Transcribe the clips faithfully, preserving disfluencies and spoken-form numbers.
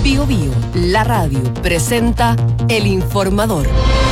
Biobío, la radio, presenta El Informador.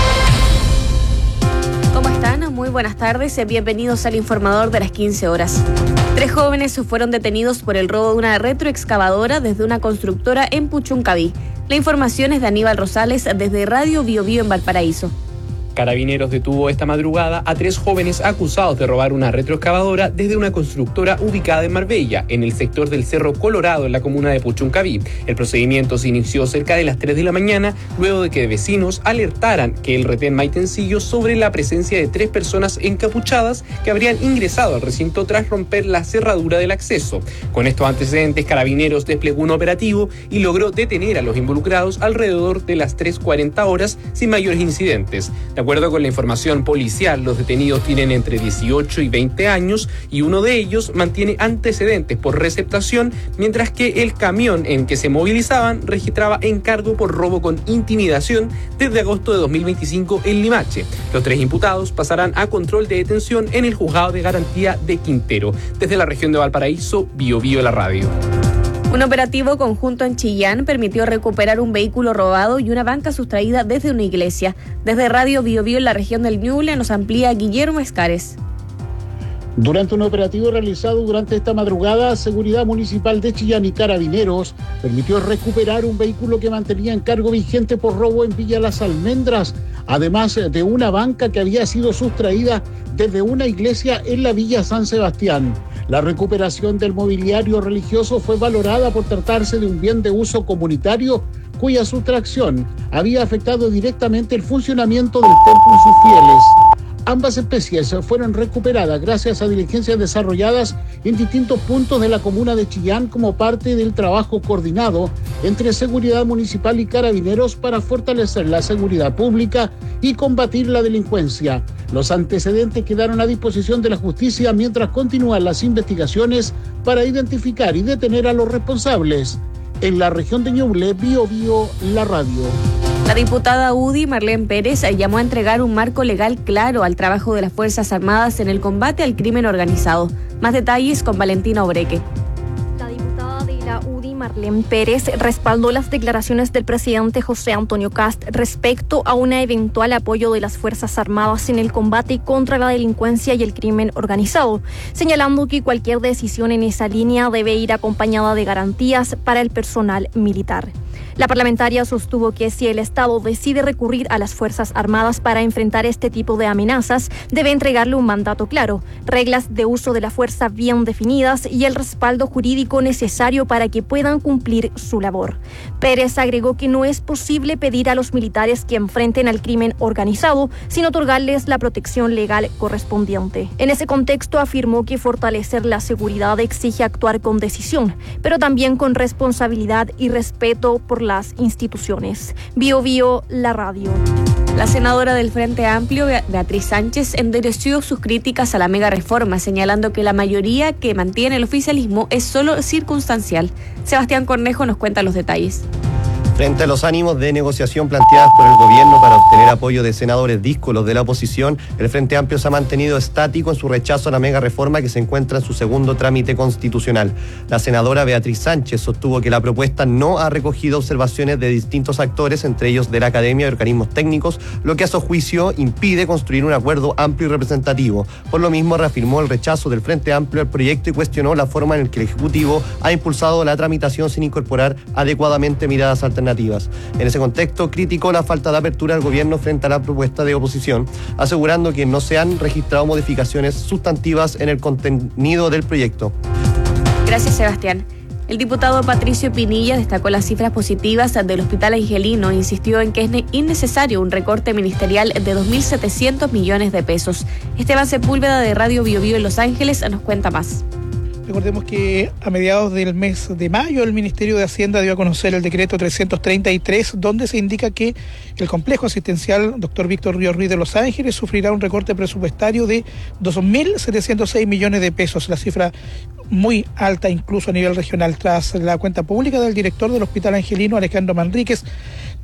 ¿Cómo están? Muy buenas tardes. Bienvenidos al Informador de las quince horas. Tres jóvenes fueron detenidos por el robo de una retroexcavadora desde una constructora en Puchuncaví. La información es de Aníbal Rosales desde Radio Biobío en Valparaíso. Carabineros detuvo esta madrugada a tres jóvenes acusados de robar una retroexcavadora desde una constructora ubicada en Marbella, en el sector del Cerro Colorado, en la comuna de Puchuncaví. El procedimiento se inició cerca de las tres de la mañana, luego de que vecinos alertaran que el retén Maitencillo sobre la presencia de tres personas encapuchadas que habrían ingresado al recinto tras romper la cerradura del acceso. Con estos antecedentes, Carabineros desplegó un operativo y logró detener a los involucrados alrededor de las tres cuarenta horas sin mayores incidentes. De acuerdo con la información policial, los detenidos tienen entre dieciocho y veinte años y uno de ellos mantiene antecedentes por receptación, mientras que el camión en que se movilizaban registraba encargo por robo con intimidación desde agosto de dos mil veinticinco en Limache. Los tres imputados pasarán a control de detención en el Juzgado de Garantía de Quintero. Desde la región de Valparaíso, Biobío la radio. Un operativo conjunto en Chillán permitió recuperar un vehículo robado y una banca sustraída desde una iglesia. Desde Radio Biobío en la región del Ñuble nos amplía Guillermo Escares. Durante un operativo realizado durante esta madrugada, Seguridad Municipal de Chillán y Carabineros permitió recuperar un vehículo que mantenía encargo vigente por robo en Villa Las Almendras, además de una banca que había sido sustraída desde una iglesia en la Villa San Sebastián. La recuperación del mobiliario religioso fue valorada por tratarse de un bien de uso comunitario cuya sustracción había afectado directamente el funcionamiento del templo y sus fieles. Ambas especies fueron recuperadas gracias a diligencias desarrolladas en distintos puntos de la comuna de Chillán como parte del trabajo coordinado entre Seguridad Municipal y Carabineros para fortalecer la seguridad pública y combatir la delincuencia. Los antecedentes quedaron a disposición de la justicia mientras continúan las investigaciones para identificar y detener a los responsables. En la región de Ñuble, Biobío, la radio. La diputada U D I, Marlene Pérez, llamó a entregar un marco legal claro al trabajo de las Fuerzas Armadas en el combate al crimen organizado. Más detalles con Valentina Obreque. La diputada de la U D I, Marlene Pérez, respaldó las declaraciones del presidente José Antonio Kast respecto a un eventual apoyo de las Fuerzas Armadas en el combate contra la delincuencia y el crimen organizado, señalando que cualquier decisión en esa línea debe ir acompañada de garantías para el personal militar. La parlamentaria sostuvo que si el Estado decide recurrir a las Fuerzas Armadas para enfrentar este tipo de amenazas, debe entregarle un mandato claro, reglas de uso de la fuerza bien definidas y el respaldo jurídico necesario para que puedan cumplir su labor. Pérez agregó que no es posible pedir a los militares que enfrenten al crimen organizado sin otorgarles la protección legal correspondiente. En ese contexto afirmó que fortalecer la seguridad exige actuar con decisión, pero también con responsabilidad y respeto por las instituciones. Biobío, la radio. La senadora del Frente Amplio, Beatriz Sánchez, endureció sus críticas a la mega reforma, señalando que la mayoría que mantiene el oficialismo es solo circunstancial. Sebastián Cornejo nos cuenta los detalles. Frente a los ánimos de negociación planteadas por el gobierno para obtener apoyo de senadores díscolos de la oposición, el Frente Amplio se ha mantenido estático en su rechazo a la mega reforma que se encuentra en su segundo trámite constitucional. La senadora Beatriz Sánchez sostuvo que la propuesta no ha recogido observaciones de distintos actores, entre ellos de la academia y organismos técnicos, lo que a su juicio impide construir un acuerdo amplio y representativo. Por lo mismo, reafirmó el rechazo del Frente Amplio al proyecto y cuestionó la forma en la que el Ejecutivo ha impulsado la tramitación sin incorporar adecuadamente miradas alternativas. En ese contexto, criticó la falta de apertura del gobierno frente a la propuesta de oposición, asegurando que no se han registrado modificaciones sustantivas en el contenido del proyecto. Gracias, Sebastián. El diputado Patricio Pinilla destacó las cifras positivas del Hospital Angelino e insistió en que es innecesario un recorte ministerial de dos mil setecientos millones de pesos. Esteban Sepúlveda de Radio Biobío en Los Ángeles nos cuenta más. Recordemos que a mediados del mes de mayo el Ministerio de Hacienda dio a conocer el decreto trescientos treinta y tres, donde se indica que el complejo asistencial doctor Víctor Ríos Ruiz de Los Ángeles sufrirá un recorte presupuestario de dos mil setecientos seis millones de pesos, la cifra muy alta incluso a nivel regional. Tras la cuenta pública del director del Hospital Angelino, Alejandro Manríquez,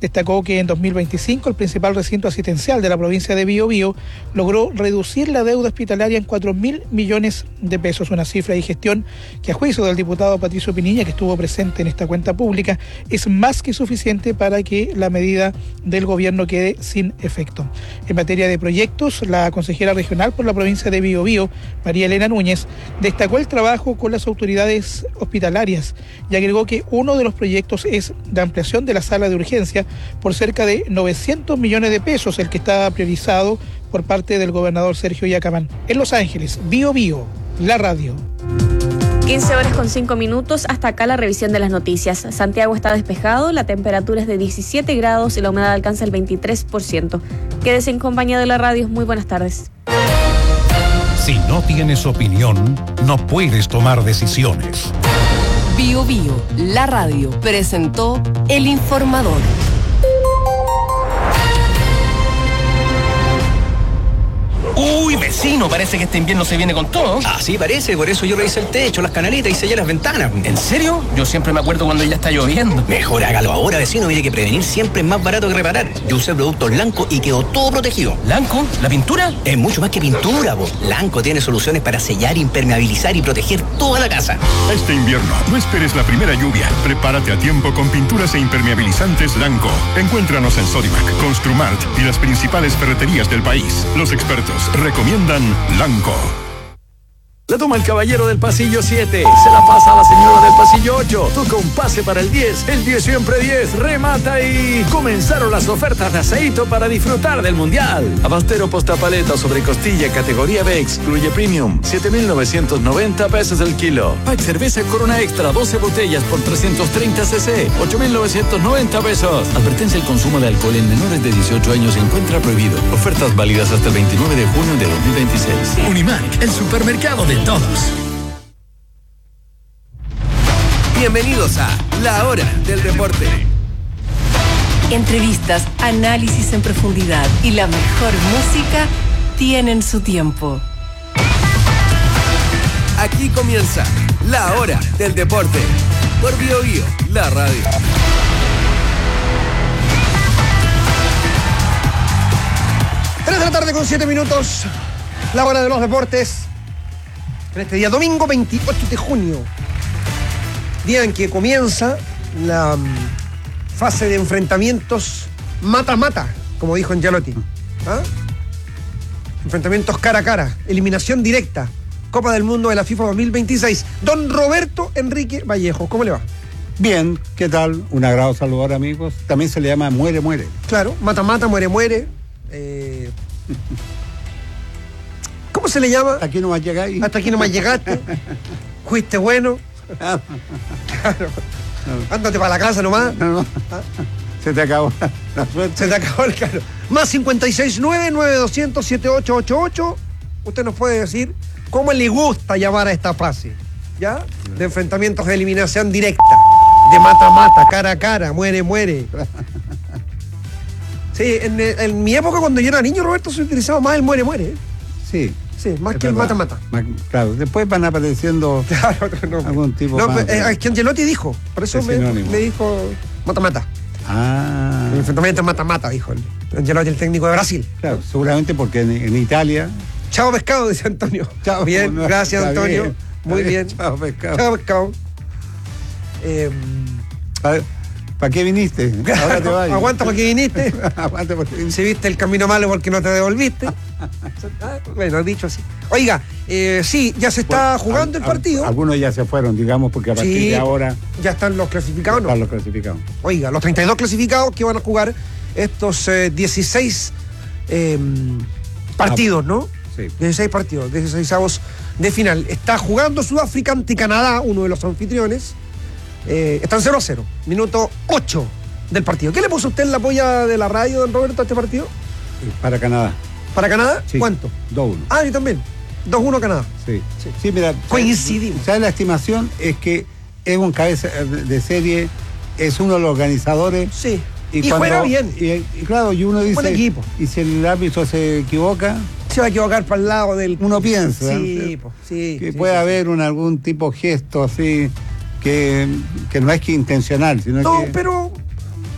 Destacó que en dos mil veinticinco el principal recinto asistencial de la provincia de Biobío logró reducir la deuda hospitalaria en cuatro mil millones de pesos, una cifra y gestión que a juicio del diputado Patricio Pinilla, que estuvo presente en esta cuenta pública, es más que suficiente para que la medida del gobierno quede sin efecto. En materia de proyectos, la consejera regional por la provincia de Biobío, María Elena Núñez, destacó el trabajo con las autoridades hospitalarias y agregó que uno de los proyectos es la ampliación de la sala de urgencia por cerca de novecientos millones de pesos, el que está priorizado por parte del gobernador Sergio Yacamán. En Los Ángeles, Biobío, la radio. quince horas con cinco minutos, hasta acá la revisión de las noticias. Santiago está despejado, la temperatura es de diecisiete grados y la humedad alcanza el veintitrés por ciento. Quédese en compañía de la radio. Muy buenas tardes. Si no tienes opinión, no puedes tomar decisiones. Biobío, la radio, presentó El Informador. Uy, vecino, parece que este invierno se viene con todo. Así parece, por eso yo revisé el techo, las canaletas y sellé las ventanas. ¿En serio? Yo siempre me acuerdo cuando ya está lloviendo. Mejor hágalo ahora, vecino, mire que prevenir siempre es más barato que reparar. Yo usé productos Lanco y quedó todo protegido. ¿Lanco? ¿La pintura? Es mucho más que pintura, po. Lanco tiene soluciones para sellar, impermeabilizar y proteger toda la casa. Este invierno, no esperes la primera lluvia. Prepárate a tiempo con pinturas e impermeabilizantes Lanco. Encuéntranos en Sodimac, Construmart y las principales ferreterías del país. Los expertos recomiendan Lanco. La toma el caballero del pasillo siete, se la pasa a la señora del pasillo ocho, toca un pase para el diez, el diez siempre diez, remata y... Comenzaron las ofertas de Aceito para disfrutar del Mundial. Abastero postapaleta sobre costilla categoría B, excluye Premium, siete mil novecientos noventa pesos el kilo. Pack cerveza Corona Extra, doce botellas por trescientos treinta cc, ocho mil novecientos noventa pesos. Advertencia: el consumo de alcohol en menores de dieciocho años se encuentra prohibido. Ofertas válidas hasta el veintinueve de junio de dos mil veintiséis. Unimark, el supermercado de todos. Bienvenidos a La Hora del Deporte. Entrevistas, análisis en profundidad y la mejor música tienen su tiempo. Aquí comienza La Hora del Deporte por Biobío, la radio. tres de la tarde con siete minutos, La Hora de los Deportes. En este día, domingo veintiocho de junio, día en que comienza la um, fase de enfrentamientos mata-mata, como dijo Angelotti. ¿Ah? Enfrentamientos cara a cara, eliminación directa, Copa del Mundo de la FIFA dos mil veintiséis. Don Roberto Enrique Vallejo, ¿cómo le va? Bien, ¿qué tal? Un agrado saludar, amigos. También se le llama muere, muere. Claro, mata-mata, muere, muere. Eh... ¿Cómo se le llama? Hasta aquí nomás llegáis. Hasta aquí nomás llegaste. Fuiste bueno. Claro. Ándate para la casa nomás. No, no. ¿Ah? Se te acabó la suerte. Se te acabó el caro. Más cincuenta y seis nueve, nueve dos cero cero, siete ocho ocho ocho. Usted nos puede decir cómo le gusta llamar a esta fase, ¿ya? De enfrentamientos de eliminación directa, de mata-mata, cara a cara, muere, muere. Sí, en, en mi época, cuando yo era niño, Roberto, se utilizaba más el muere, muere. Sí. Sí, más es que verdad. el mata-mata. Claro, después van apareciendo claro, no, algún tipo no, más. Es que Angelotti dijo, por eso me, me dijo mata-mata. Ah. El enfrentamiento mata-mata, dijo el Angelotti, el técnico de Brasil. Claro, seguramente porque en, en Italia... Chao pescado, dice Antonio. Chao, bien, no, gracias Antonio. Bien, muy bien. bien. Chao pescado. Chao pescado. Eh, ¿Para, ¿Para qué viniste? Ahora te vas. Aguanta porque viniste. Aguanta porque viniste. Si viste el camino malo porque no te devolviste. Bueno, dicho así. Oiga, eh, sí, ya se está bueno, jugando al, el partido. Algunos ya se fueron, digamos, porque a partir sí, de ahora... Ya están los clasificados, ¿no? Están los clasificados. Oiga, los treinta y dos clasificados que van a jugar estos eh, dieciséis eh, partidos, ¿no? Sí. dieciséis partidos, dieciséis avos de final. Está jugando Sudáfrica ante Canadá, uno de los anfitriones. Eh, están cero a cero, minuto ocho del partido. ¿Qué le puso usted en la polla de la radio, don Roberto, a este partido? Para Canadá. ¿Para Canadá? Sí. ¿Cuánto? dos uno. Ah, yo también. dos uno Canadá. Sí. Sí, sí, mira. Coincidimos. ¿Sabes? La estimación es que es un cabeza de serie, es uno de los organizadores. Sí. Y, y cuando, juega bien. Y, y claro, y uno dice... Buen equipo. Y si el árbitro se equivoca... Se va a equivocar para el lado del... Uno piensa. Sí, po, sí. Que sí, puede sí, haber sí. Un, algún tipo de gesto así, que, que no es que intencional, sino no, que... No, pero...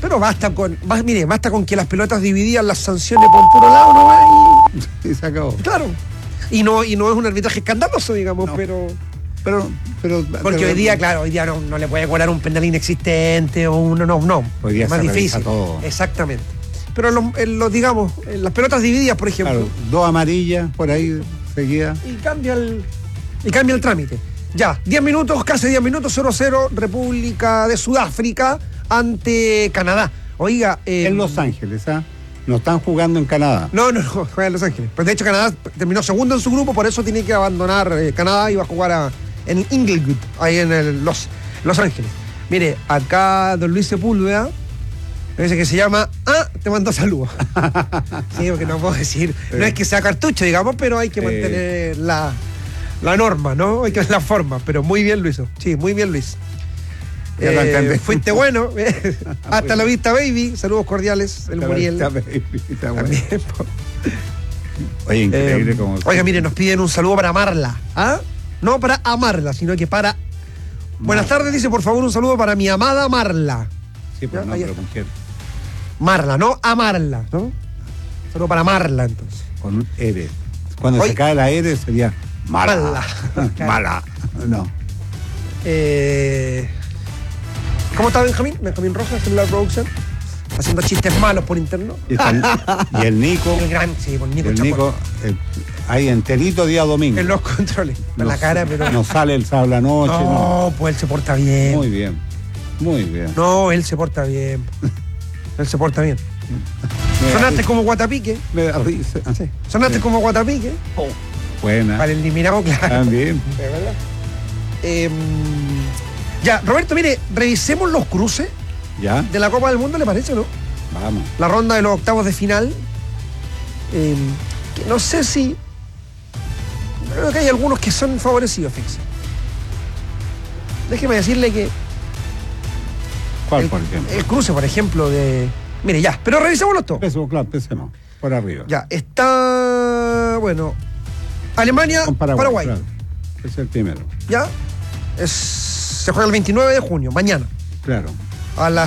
Pero basta con, va, mire, basta con que las pelotas divididas las sanciones por un puro lado, ¿no? Y, y se acabó. Claro. Y no, y no es un arbitraje escandaloso, digamos, no. pero. Pero, pero. Porque pero, hoy día, claro, hoy día no, no le puede cobrar un penal inexistente o uno, no, no. Hoy día es más se difícil. Todo. Exactamente. Pero en los, en los, digamos, en las pelotas divididas, por ejemplo. Claro, dos amarillas por ahí seguidas. Y cambia el. Y cambia el trámite. Ya, diez minutos, casi diez minutos, cero cero, República de Sudáfrica ante Canadá. Oiga. Eh, en Los Ángeles, ¿ah? ¿eh? No están jugando en Canadá. No, no, no, juega en Los Ángeles. Pues de hecho, Canadá terminó segundo en su grupo, por eso tiene que abandonar eh, Canadá y va a jugar a, en Inglewood, ahí en el, Los, Los Ángeles. Mire, acá don Luis Sepúlveda, dice que se llama Ah, te mando saludos. Sí, porque no puedo decir. Sí. No es que sea cartucho, digamos, pero hay que mantener eh. la, la norma, ¿no? Hay que ver la forma. Pero muy bien, Luis. Sí, muy bien, Luis. Eh, fuiste bueno. Hasta la vista, baby. Saludos cordiales. El Muriel. También, Oye, increíble eh, como. Oiga, mire, nos piden un saludo para amarla. ¿Ah? No para amarla, sino que para. Marla. Buenas tardes, dice, por favor, un saludo para mi amada Marla. Sí, pues no, pero mujer. Marla, no amarla, ¿no? Solo para Marla, entonces. Con un R. Cuando Oye. se cae la R sería Marla. Marla. Mala. No. Eh. ¿Cómo está Benjamín? Benjamín Rojas, celular production. Haciendo chistes malos por interno. Y, el, y el Nico. El gran, sí, con Nico El Nico, el, ahí enterito día domingo. En los controles. En la cara, pero. No sale el sábado a la noche. No, no, pues él se porta bien. Muy bien. Muy bien. No, él se porta bien. Él se porta bien. Sonaste como Guatapique. Me da risa. Sí. Sonaste sí. como Guatapique. Oh. Buena. Para el eliminado, claro. También. ¿De verdad? Eh, ya, Roberto, mire, revisemos los cruces ¿Ya? de la Copa del Mundo, ¿le parece, no? Vamos. La ronda de los octavos de final. Eh, que no sé si. Creo que hay algunos que son favorecidos, fíjese. Déjeme decirle que. ¿Cuál, el, por ejemplo? El cruce, por ejemplo, de. Mire, ya, pero revisémoslo todo. Empecemos, claro, empecemos. Por arriba. Ya, está. Bueno. Alemania, Con Paraguay. Paraguay. Claro. Es el primero. Ya. Es, se juega el veintinueve de junio, mañana. Claro. A las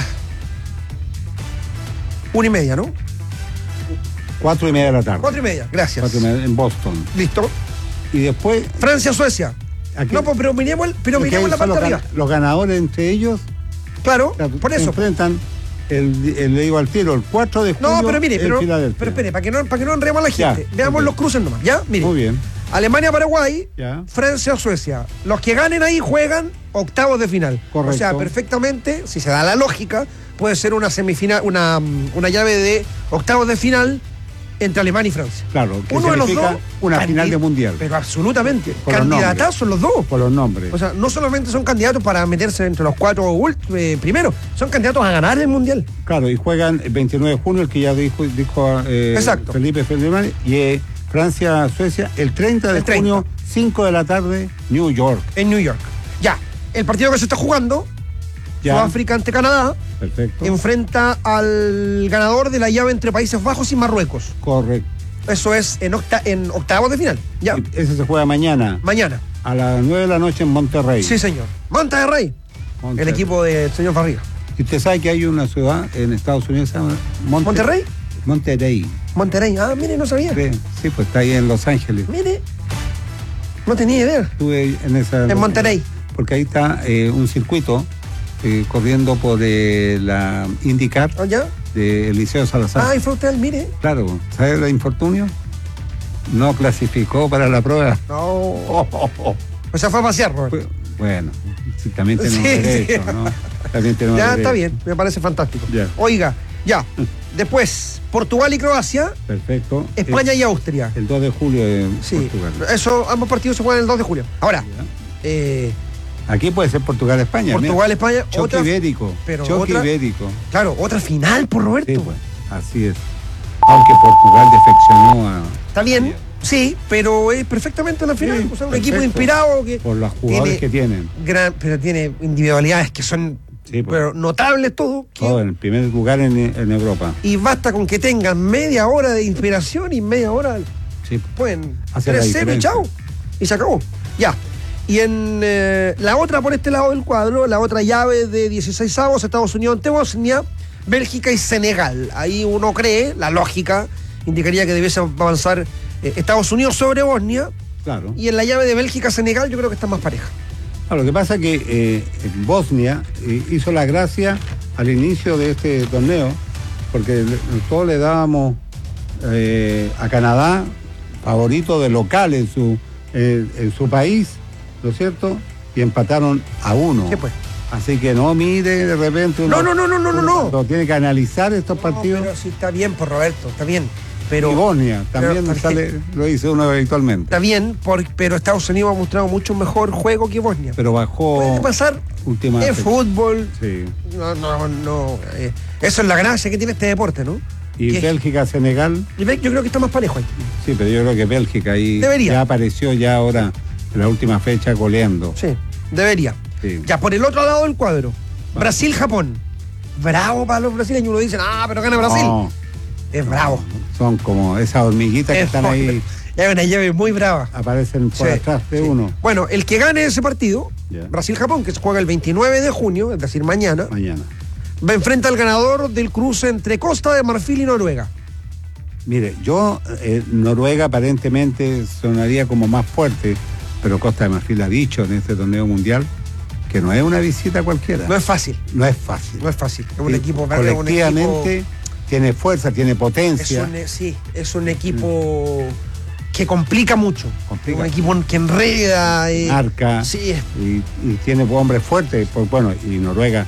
una y media, ¿no? Cuatro y media de la tarde. Cuatro y media, gracias. Cuatro y media en Boston. Listo. Y después. Francia, Suecia. Aquí, no, pues, pero miremos, pero miremos la parte de arriba. Los ganadores entre ellos. Claro, claro por eso. Se enfrentan, el, el, le digo al tiro, el cuatro de junio. No, pero mire, pero, pero espere, para que no, para que no enredemos a la gente. Ya, veamos okay. los cruces nomás, ¿ya? Mire. Muy bien. Alemania, Paraguay, ya. Francia, Suecia. Los que ganen ahí juegan octavos de final. Correcto. O sea, perfectamente, si se da la lógica, puede ser una semifinal, una, una llave de octavos de final entre Alemania y Francia. Claro, que uno de los dos, una final de mundial. Pero absolutamente. Por candidatazos los, los dos. Por los nombres. O sea, no solamente son candidatos para meterse entre los cuatro eh, primeros, son candidatos a ganar el mundial. Claro, y juegan el veintinueve de junio, el que ya dijo, dijo eh, Exacto. Felipe Feldman, y eh, Francia, Suecia, el treinta de junio, cinco de la tarde, New York. En New York. Ya, el partido que se está jugando, ya. Sudáfrica ante Canadá. Perfecto. Enfrenta al ganador de la llave entre Países Bajos y Marruecos. Correcto. Eso es en, octa en octavos de final. Ya. Ese se juega mañana. Mañana. A las nueve de la noche en Monterrey. Sí, señor. Monterrey. Monterrey. El equipo del señor Farriga. ¿Y usted sabe que hay una ciudad en Estados Unidos que se llama Monte ¿Monterrey? Monterrey. Monterrey. Ah, mire, no sabía. Sí, sí, pues está ahí en Los Ángeles. Mire. No tenía idea. Estuve en esa. En Monterrey. Porque ahí está eh, un circuito. Eh, corriendo por eh, la IndyCar ¿Oh, ya? de Eliseo Salazar. Ah, y fue usted, mire. Claro, ¿sabe el infortunio? No clasificó para la prueba. No. Oh, oh, oh. O sea, fue a pasear, Robert. Bueno, sí, también tenemos sí, derecho, sí. ¿no? También tenemos ya, derecho. Está bien, me parece fantástico. Ya. Oiga, ya. Después, Portugal y Croacia. Perfecto. España el, y Austria. El dos de julio de sí. Portugal. Eso, ambos partidos se juegan el dos de julio. Ahora, eh, aquí puede ser Portugal-España. Portugal-España. Choque otra, ibérico. Pero choque otra, ibérico. Claro, otra final por Roberto. Sí, pues, así es. Aunque Portugal defeccionó a... Está bien, sí, pero es perfectamente una final. Sí, o sea, un perfecto. Equipo inspirado que... Por los jugadores que tienen. Gran, pero tiene individualidades que son sí, pues, pero notables todo. Que, todo, en el primer lugar en, en Europa. Y basta con que tengan media hora de inspiración y media hora... Sí. Pueden tres cero y chao. Y se acabó. Ya. Y en eh, la otra, por este lado del cuadro, la otra llave de dieciseis avos, Estados Unidos ante Bosnia, Bélgica y Senegal. Ahí uno cree, la lógica indicaría que debiese avanzar eh, Estados Unidos sobre Bosnia. Claro. Y en la llave de Bélgica-Senegal yo creo que está más pareja. Claro, lo que pasa es que eh, Bosnia eh, hizo la gracia al inicio de este torneo, porque todos le dábamos eh, a Canadá favorito de local en su, eh, en su país, ¿no es cierto? Y empataron a uno. ¿Qué pues? Así que no mire de repente uno, No, no, no, no, no, no. no. Tiene que analizar estos No, partidos. pero sí está bien por Roberto, está bien. Pero, y Bosnia también pero, sale, lo dice uno habitualmente. Está bien, por, pero Estados Unidos ha mostrado mucho mejor juego que Bosnia. Pero bajó. Puede pasar última es fecha. Fútbol. Sí. No, no, no. Eh, eso es la gracia que tiene este deporte, ¿no? Y que Bélgica, Senegal. Y yo creo que está más parejo ahí. Sí, pero yo creo que Bélgica ahí debería. Ya apareció ya ahora en la última fecha goleando. Sí, debería. Sí. Ya por el otro lado del cuadro, va. Brasil-Japón. Bravo para los brasileños. Uno dice, ah, pero gana Brasil. No, es bravo. Son como esas hormiguitas que están ahí. Es una llave muy brava. Aparecen por sí, atrás de sí. uno. Bueno, el que gane ese partido, yeah. Brasil-Japón, que se juega el veintinueve de junio, es decir, mañana. Mañana. Va enfrenta al ganador del cruce entre Costa de Marfil y Noruega. Mire, yo, eh, Noruega aparentemente sonaría como más fuerte, pero Costa de Marfil ha dicho en este torneo mundial que no es una visita cualquiera. No es fácil. No es fácil. No es fácil. Es un sí, equipo verde, colectivamente un equipo... tiene fuerza, tiene potencia. Es un, sí, es un equipo mm. que complica mucho. Complica. Un equipo que enreda. Eh, Marca. Sí. Y, y tiene hombres fuertes. Pues, bueno, y Noruega,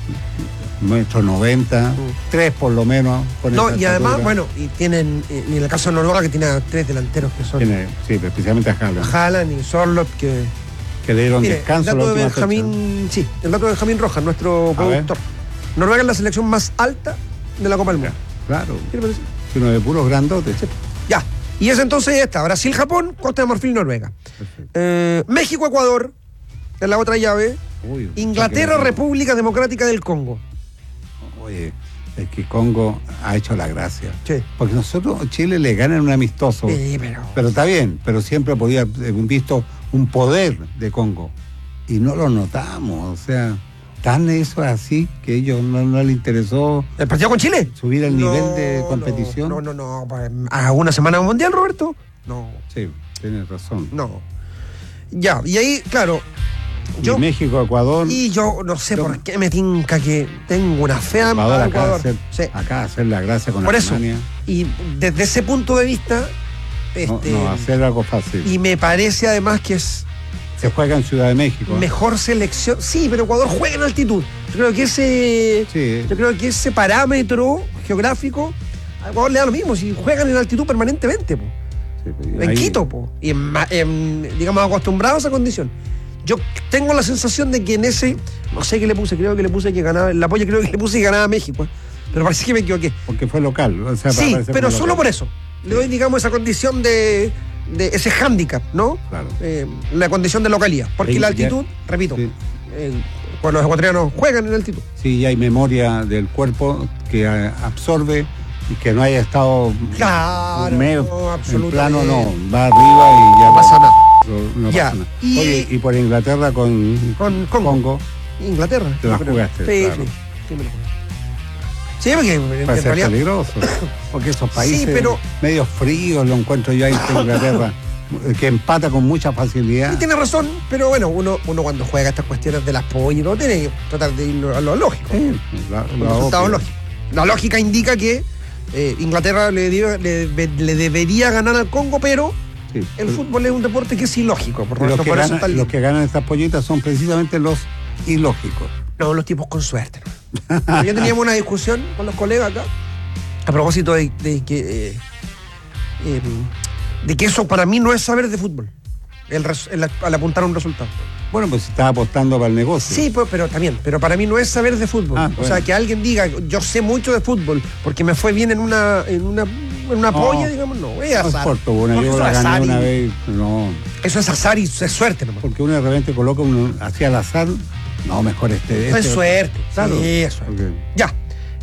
nuestro noventa, mm. tres por lo menos. No, y además, bueno, y tienen, y en el caso de Noruega, que tiene a tres delanteros que son. Tiene, sí, especialmente a Haaland. Haaland y Sorloth, que. Que le dieron Mire, descanso. El dato la de Benjamín, fecha. Sí, el dato de Benjamín Rojas, nuestro a productor. Ver. Noruega es la selección más alta de la Copa del Mundo. Claro. ¿Qué le parece? Uno de puros grandotes. Sí. Ya. Y es entonces esta: Brasil-Japón, Costa de Marfil, Noruega. Eh, México-Ecuador, en la otra llave. Uy, Inglaterra-República Democrática del Congo. Oye, es que Congo ha hecho la gracia. Sí. Porque nosotros, Chile le gana en un amistoso. Sí, pero... pero está bien, pero siempre podía haber visto un poder de Congo. Y no lo notamos, o sea, tan eso así que a ellos no, no les interesó. ¿El partido con Chile? Subir el no, nivel de competición. No, no, no, no. ¿A una semana mundial, Roberto? No. Sí, tienes razón. No. Ya, y ahí, claro. Yo, y México, Ecuador. Y yo no sé yo, por qué me tinca que tengo una fea Ecuador, Ecuador. Acá, hacer, sí. acá hacer la gracia con por Alemania. Eso. Y desde ese punto de vista. Este, no, no, hacer algo fácil. Y me parece además que es. Se juega en Ciudad de México. Mejor selección. Sí, pero Ecuador juega en altitud. Yo creo que ese. Sí. Yo creo que ese parámetro geográfico a Ecuador le da lo mismo. Si juegan en altitud permanentemente, po. Sí, en ahí... Quito, po. Y en, en, digamos, acostumbrados a esa condición. Yo tengo la sensación de que en ese. No sé qué le puse, creo que le puse que ganaba. El apoyo creo que le puse que ganaba México. Pero parece que me equivoqué. Porque fue local. O sea, sí, pero solo local. Por eso. Le doy, digamos, esa condición de. de ese hándicap, ¿no? Claro. Eh, la condición de localidad. Porque sí, la altitud, ya, repito, sí. eh, cuando los ecuatorianos juegan en altitud. Sí, hay memoria del cuerpo que absorbe y que no haya estado claro, medio, no, en plano, no, va arriba y ya no pasa nada. No ya. Pasa nada. Y, Oye, y por Inglaterra con, con Congo. Congo. Inglaterra. Te la jugaste. Sí, claro. sí, sí me lo jugué. Sí, porque en, Puede en ser realidad... peligroso. Porque esos países sí, pero... medio fríos lo encuentro yo ahí en Inglaterra, que empata con mucha facilidad. Sí, tiene razón, pero bueno, uno, uno cuando juega estas cuestiones del apoyo, no tiene que tratar de ir a lo lógico. Sí, la, la resultado lógico. La lógica indica que eh, Inglaterra le, dio, le, le debería ganar al Congo, pero sí, el pero, fútbol es un deporte que es ilógico. Por los, por que eso ganan, los que ganan estas pollitas son precisamente los ilógicos. No, los tipos con suerte. ¿no? Yo teníamos una discusión con los colegas acá a propósito de, de que eh, eh, de que eso para mí no es saber de fútbol, el, el, al apuntar a un resultado. Bueno, pues estaba apostando para el negocio. Sí, pues, pero también, pero para mí no es saber de fútbol. Ah, bueno. O sea, que alguien diga, yo sé mucho de fútbol porque me fue bien en una en una, en una no, polla, digamos, no, es azar. No es corto, bueno, no, yo la gané una vez, no. Eso es azar y es suerte nomás. Porque uno de repente coloca uno hacia al azar, no, mejor este. este es suerte, claro. Sí, es suerte. Okay. Ya.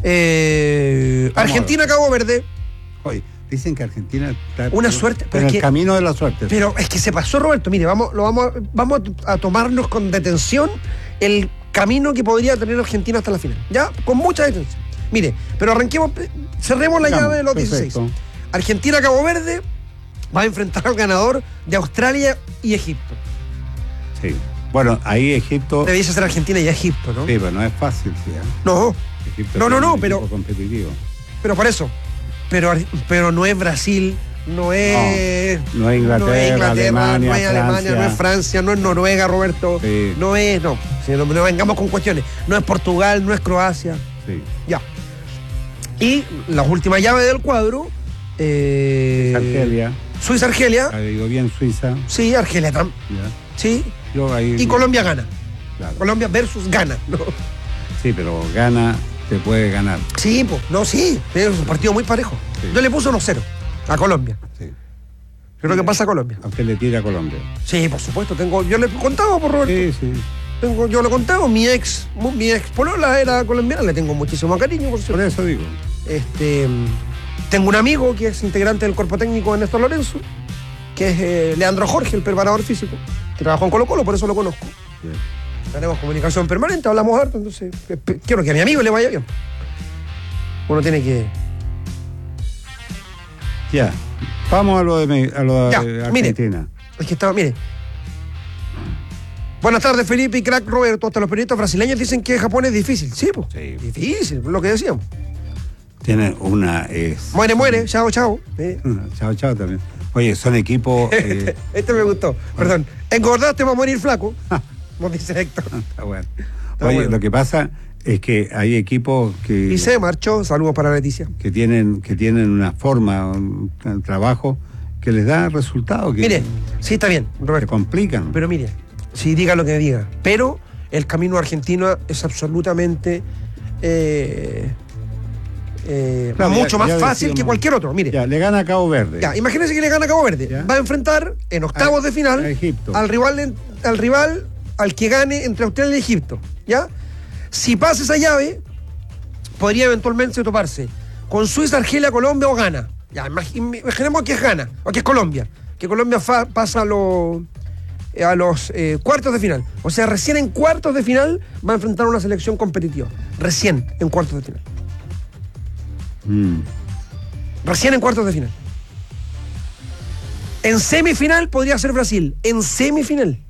Eh, Argentina, Cabo Verde. Oye, dicen que Argentina está una suerte, pero en el que, camino de la suerte. Pero es que se pasó, Roberto. Mire, vamos, lo vamos, vamos a tomarnos con detención el camino que podría tener Argentina hasta la final. Ya, con mucha detención. Mire, pero arranquemos, cerremos la Digamos, llave de los perfecto. dieciséis. Argentina-Cabo Verde va a enfrentar al ganador de Australia y Egipto. Sí. Bueno, ahí Egipto. Debiese ser Argentina y Egipto, ¿no? Sí, pero no es fácil, sí. ¿eh? No. Egipto No, no, tiene no, un pero- equipo competitivo. Pero por eso. Pero, pero no es Brasil, no es. No, no es Inglaterra, Alemania, no es Alemania, Francia. no es Francia, no es Noruega, Roberto. Sí. No es, no. Si no, no vengamos con cuestiones. No es Portugal, no es Croacia. Sí. Ya. Y la última llave del cuadro. Eh, Argelia. Suiza-Argelia. Ha ido bien Suiza. Sí, Argelia también. Ya. Sí. Yo ahí, Y Colombia gana. Claro. Colombia versus gana. ¿no? Sí, pero gana, te puede ganar. Sí, pues, no, sí. Es un partido muy parejo. Sí. Yo le puse uno cero a Colombia. Sí. Creo que pasa a Colombia. Aunque le tira a Colombia. Sí, por supuesto. Tengo, yo le contaba por Roberto. Sí, sí. Tengo, yo le contaba, mi ex, mi ex polola era colombiana, le tengo muchísimo cariño, por Por cierto. eso digo. Este, tengo un amigo que es integrante del cuerpo técnico de Néstor Lorenzo, que es eh, Leandro Jorge, el preparador físico, que trabajó en Colo Colo, por eso lo conozco. Bien. Tenemos comunicación permanente, hablamos harto, entonces esp- quiero que a mi amigo le vaya bien. Uno tiene que... Ya. Vamos a lo de, me- a lo de Ya, mire. Argentina. Es que estaba, mire. Buenas tardes, Felipe y crack Roberto. Hasta los periodistas brasileños dicen que Japón es difícil. Sí, pues. Sí. Difícil, lo que decíamos. Tiene una. Es, Muere, muere, chao, chao. Eh. Chao, chao también. Oye, son equipos. eh, Este me gustó. Perdón. Engordaste va a morir flaco. Nos dice Héctor. está bueno. Está Oye, bueno. lo que pasa es que hay equipos que, Y se marchó. Saludos para Leticia. que tienen que tienen una forma, un, un trabajo que les da resultados. Que Mire, sí, está bien, se Roberto. complican. Pero mire, sí, diga lo que diga. Pero el camino argentino es absolutamente eh, eh, Claro, mucho ya- más ya fácil decíamos. que cualquier otro. Mire, ya, Ya, le gana a Cabo Verde. imagínense que le gana a Cabo Verde. Ya. Va a enfrentar en octavos A- de final a Egipto. al rival, en- al rival al que gane entre Australia y Egipto. ¿Ya? Si pasa esa llave, podría eventualmente toparse con Suiza, Argelia, Colombia o Ghana. Ya, imag- imaginemos que es Ghana o que es Colombia. Que Colombia fa- pasa a, los eh, a los eh, cuartos de final. O sea, recién en cuartos de final va a enfrentar una selección competitiva. Recién en cuartos de final. Mm. Recién en cuartos de final. En semifinal podría ser Brasil. En semifinal.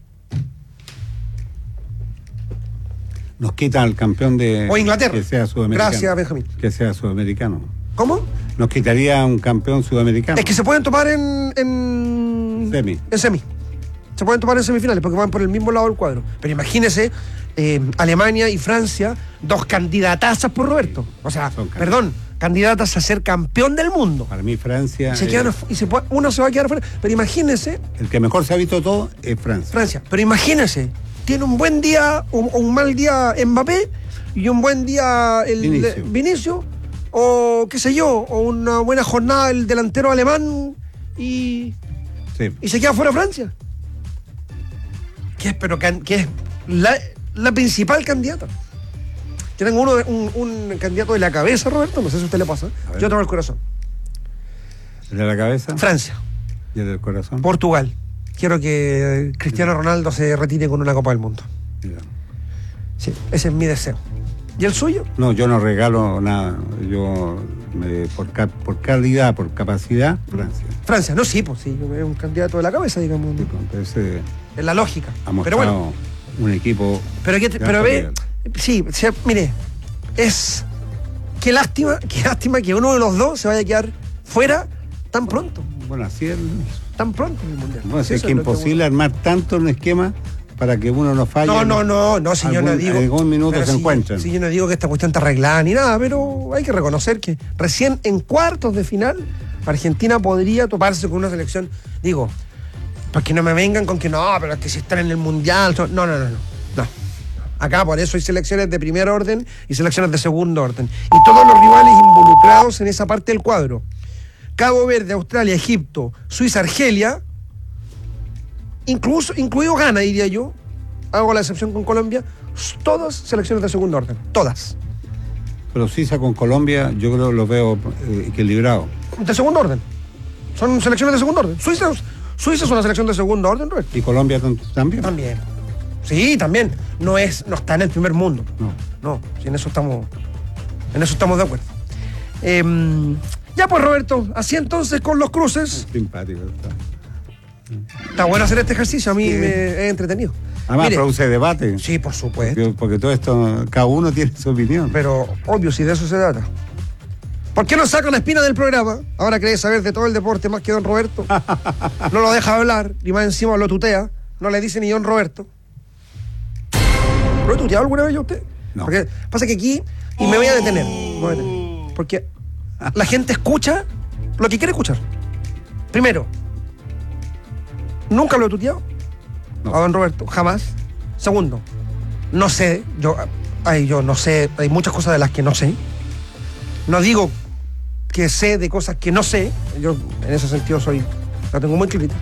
Nos quitan al campeón de. O Inglaterra. Que sea sudamericano. Gracias, Benjamín. Que sea sudamericano. ¿Cómo? Nos quitaría un campeón sudamericano. Es que se pueden tomar en. en Semi. En semi. Se pueden tomar en semifinales porque van por el mismo lado del cuadro. Pero imagínese, eh, Alemania y Francia, dos candidatazas por Roberto. O sea, Son candidatas. perdón, candidatas a ser campeón del mundo. Para mí, Francia. Y se eh, quedan afu- y se puede- uno se va a quedar fuera. Pero imagínese, el que mejor se ha visto todo es Francia. Francia, pero imagínese, tiene un buen día o o un mal día Mbappé y un buen día el Vinicio. de- Vinicio, o qué sé yo, o una buena jornada el delantero alemán y, Sí. y se queda fuera Francia. Que es, pero can- que es la, la principal candidata. Yo tengo uno de- un, un candidato de la cabeza, Roberto, no sé si a usted le pasa. A ver. Yo tengo el corazón. ¿El de la cabeza? Francia, ¿Y el del corazón? Portugal. Quiero que Cristiano Ronaldo se retire con una Copa del Mundo. Mira. Sí, ese es mi deseo. ¿Y el suyo? No, yo no regalo nada. Yo, me- por, ca- por calidad, por capacidad, Francia. Francia, no, sí, pues sí, es un candidato de la cabeza, digamos. Entonces, Es la lógica. ha Pero mostrado bueno, un equipo. pero, que te- de pero alto ve, nivel. sí, o sea, mire, es. Qué lástima, qué lástima que uno de los dos se vaya a quedar fuera tan pronto. Bueno, así es. Tan pronto en el mundial. No, es Sí, eso que es lo que imposible uno- armar tanto un esquema para que uno no falle. No, no, no, no, si yo no Algún- digo. En algún minuto pero se si- encuentran. Si yo no digo que esta cuestión está arreglada ni nada, pero hay que reconocer que recién en cuartos de final Argentina podría toparse con una selección. Digo, porque no me vengan con que no, pero es que si están en el mundial. so- No, no, no, no. no. Acá por eso hay selecciones de primer orden y selecciones de segundo orden. Y todos los rivales involucrados en esa parte del cuadro. Cabo Verde, Australia, Egipto, Suiza, Argelia, incluso, incluido Ghana, diría yo, hago la excepción con Colombia, todas selecciones de segundo orden, todas. Pero Suiza con Colombia, yo creo lo veo eh, equilibrado. De segundo orden. Son selecciones de segundo orden. Suiza, Suiza es una selección de segundo orden, Roberto. ¿Y Colombia tam- también? También. Sí, también. No es, no está en el primer mundo. No. No, si en eso estamos. En eso estamos de acuerdo. Eh, ya pues, Roberto, así entonces con los cruces. Simpático está. Está bueno hacer este ejercicio, a mí Sí. me he entretenido. Además Mire, produce debate. Sí, por supuesto. Porque, porque todo esto, cada uno tiene su opinión. Pero obvio, si de eso se trata. ¿Por qué no saca la espina del programa? Ahora querés saber de todo el deporte más que don Roberto. No lo deja hablar, y más encima lo tutea. No le dice ni don Roberto. ¿Lo he tuteado alguna vez yo a usted? No. Porque pasa que aquí, y me voy a detener, me voy a detener, porque la gente escucha lo que quiere escuchar. Primero, nunca lo he tuteado No. a don Roberto, jamás. Segundo, no sé, yo, ay, yo no sé, hay muchas cosas de las que no sé. No digo que sé de cosas que no sé, yo en ese sentido soy, la tengo muy clarita.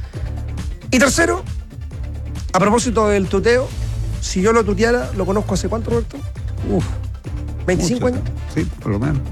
Y tercero, a propósito del tuteo, si yo lo tuteara, ¿lo conozco hace cuánto, Roberto? Uf. ¿veinticinco mucho. años? Sí, por lo menos.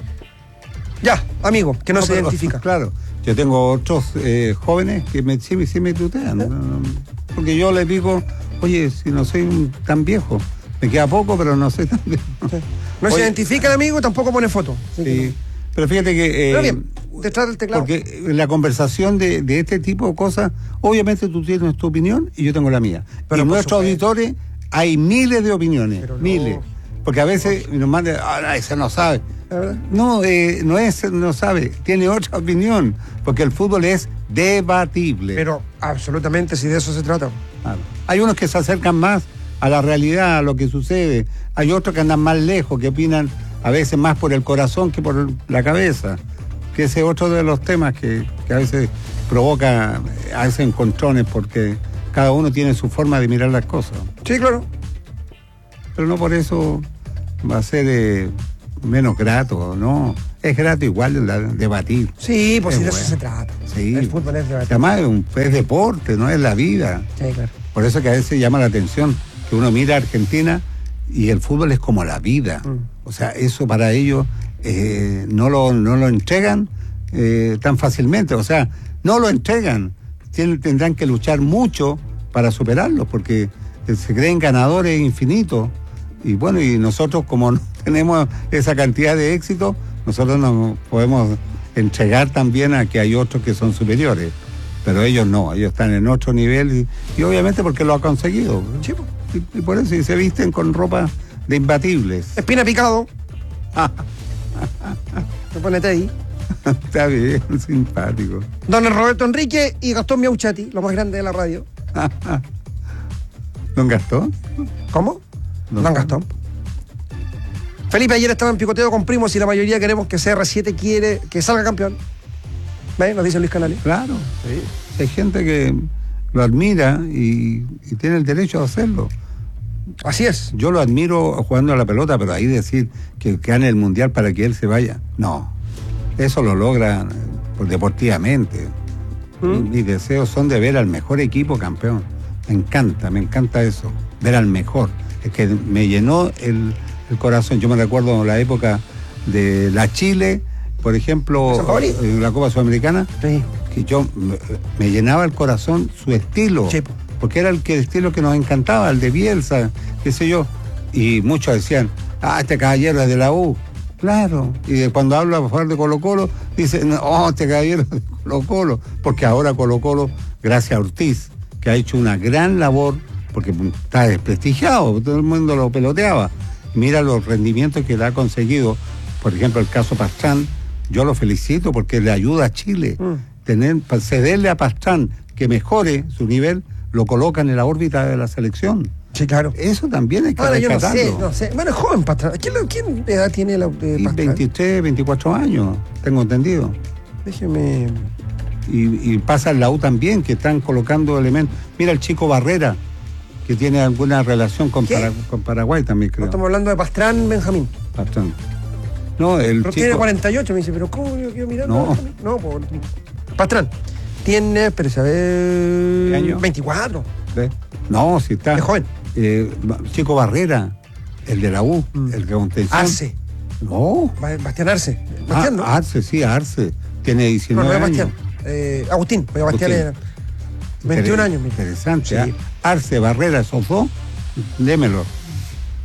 Ya, amigo, que no, No, se pero, identifica. Claro, yo tengo otros eh, jóvenes que me, sí, me- sí me tutean. ¿no? No, porque yo les digo, oye, si no soy un- tan viejo, me queda poco, pero no soy tan viejo. No se Oye, identifica el amigo y tampoco pone foto. Sí, pero fíjate que... eh, Pero bien, detrás del teclado. Porque en la conversación de, de este tipo de cosas, obviamente tú tienes tu opinión y yo tengo la mía. Pero y en por nuestros supuesto. auditores hay miles de opiniones, Pero no. miles. Porque a veces nos mandan, ah, ese no sabe. ¿La verdad? No, eh, no es, no sabe, tiene otra opinión, porque el fútbol es debatible. Pero absolutamente, si de eso se trata. Claro. Hay unos que se acercan más a la realidad, a lo que sucede. Hay otros que andan más lejos, que opinan a veces más por el corazón que por la cabeza. Que ese es otro de los temas que, que a veces provoca eh, a veces encontrones, porque cada uno tiene su forma de mirar las cosas. Sí, claro. Pero no por eso va a ser eh, menos grato, ¿no? Es grato igual la- debatir. Sí, pues Es si de eso bueno. se trata. Sí. El fútbol es debate. Además es, un, es deporte, no es la vida. Sí, claro. Por eso que a veces llama la atención que uno mira a Argentina y el fútbol es como la vida. Mm. O sea, eso para ellos eh, no, lo, no lo entregan eh, tan fácilmente. O sea, no lo entregan. Tienen, tendrán que luchar mucho para superarlo porque eh, se creen ganadores infinitos. Y bueno, y nosotros como no tenemos esa cantidad de éxito, nosotros nos podemos entregar también a que hay otros que son superiores. Pero ellos no, ellos están en otro nivel y, y obviamente porque lo han conseguido. Sí, pues. Y, y por eso y se visten con ropa de imbatibles. Espina picado. Se ponete ahí. Está bien, simpático. Don Roberto Enrique y Gastón Miauchati, lo más grande de la radio. ¿Don Gastón? ¿Cómo? Don, Don Gastón. Felipe ayer estaba en picoteo con primos y la mayoría queremos que C R siete quiere que salga campeón. ¿Ves? Nos dice Luis Canales. Claro. Sí. Hay gente que lo admira y, y tiene el derecho a hacerlo. Así es. Yo lo admiro jugando a la pelota, pero ahí decir que gane el mundial para que él se vaya, no. Eso lo logra eh, deportivamente. ¿Mm? Mis deseos son de ver al mejor equipo campeón. Me encanta, me encanta eso, ver al mejor. Es que me llenó el, el corazón. Yo me recuerdo la época de la Chile, por ejemplo, en la Copa Sudamericana, sí. que yo me, me llenaba el corazón su estilo, sí. Porque era el, que, el estilo que nos encantaba, el de Bielsa, qué sé yo. Y muchos decían, ah, este caballero es de la U. Claro, y cuando habla a favor de Colo Colo, dice, no, oh, este caballero es de Colo Colo, porque ahora Colo Colo, gracias a Ortiz, que ha hecho una gran labor, porque está desprestigiado, todo el mundo lo peloteaba. Mira los rendimientos que le ha conseguido, por ejemplo, el caso Pastrán, yo lo felicito porque le ayuda a Chile. Mm. Tener, cederle a Pastrán que mejore su nivel, lo colocan en la órbita de la selección. Sí, claro. Eso también hay que Ahora, yo no rescatarlo. sé, no sé. Bueno, es joven Pastrán. ¿Quién, ¿Quién edad tiene la eh, Y veintitrés, veinticuatro años, tengo entendido. Déjeme... Y, y pasa en la U también, que están colocando elementos. Mira el chico Barrera, que tiene alguna relación con, para, con Paraguay también, creo. No, estamos hablando de Pastrán Benjamín. Pastrán. No, el pero chico... tiene cuarenta y ocho, me dice, pero ¿cómo yo quiero mirar? No. No, por... Pastrán. Tiene, espérese, a ver... ¿Qué año? veinticuatro. ¿Ve? No, si está... Es joven. Eh, chico Barrera, el de la U, mm. el que contención. Arce. No. Bastián Arce. Bastián, ah, ¿no? Arce, sí, Arce. Tiene diecinueve no, no, años. Bastián. Eh, Agustín, pero Bastián era veintiún años. Interesante. Sí. ¿eh? Arce, Barrera, esos dos, démelo.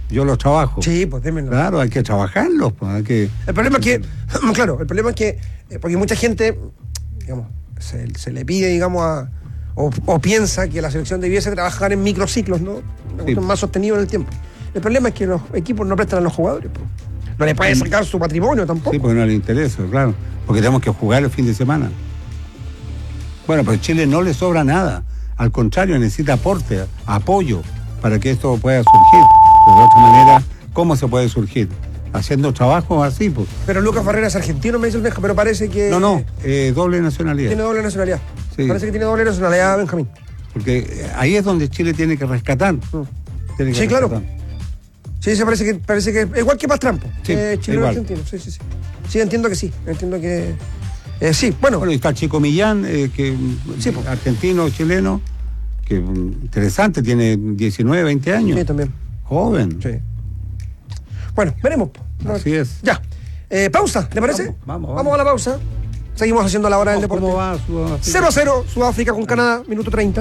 yo los trabajo. Sí, pues démenlo. Claro, hay que trabajarlos. Pues, hay que... El problema es que, claro, el problema es que, porque mucha gente, digamos, se, se le pide, digamos, a, o, o piensa que la selección debiese trabajar en microciclos, ¿no? Sí. Más sostenido en el tiempo. El problema es que los equipos no prestan a los jugadores, pues. No les pueden sacar su patrimonio tampoco. Sí, porque no les interesa, claro. Porque tenemos que jugar el fin de semana. Bueno, pues Chile no le sobra nada. Al contrario, necesita aporte, apoyo, para que esto pueda surgir. De otra manera, ¿cómo se puede surgir? Haciendo trabajo así, pues. Pero Lucas Barrera es argentino, me dice el Benja, pero parece que... No, no, eh, doble nacionalidad. Tiene doble nacionalidad. Sí. Parece que tiene doble nacionalidad, Benjamín. Porque ahí es donde Chile tiene que rescatar. Mm. Tiene que sí, rescatar. claro. Sí, se parece que, parece que igual que Pastrampo, sí, eh, chileno argentino. Sí, sí, sí. Sí, entiendo que sí. Entiendo que... Eh, sí, bueno. Bueno, y está Chico Millán, eh, que sí, pues. argentino, chileno, que interesante, tiene diecinueve, veinte años. Sí, también. Joven. Sí. Bueno, veremos. Así es. Ya. Eh, pausa, ¿le parece? Vamos, vamos, vamos. Vamos a la pausa. Seguimos haciendo la hora del deporte. ¿Cómo va Sudáfrica? cero a cero, Sudáfrica con Canadá, minuto treinta.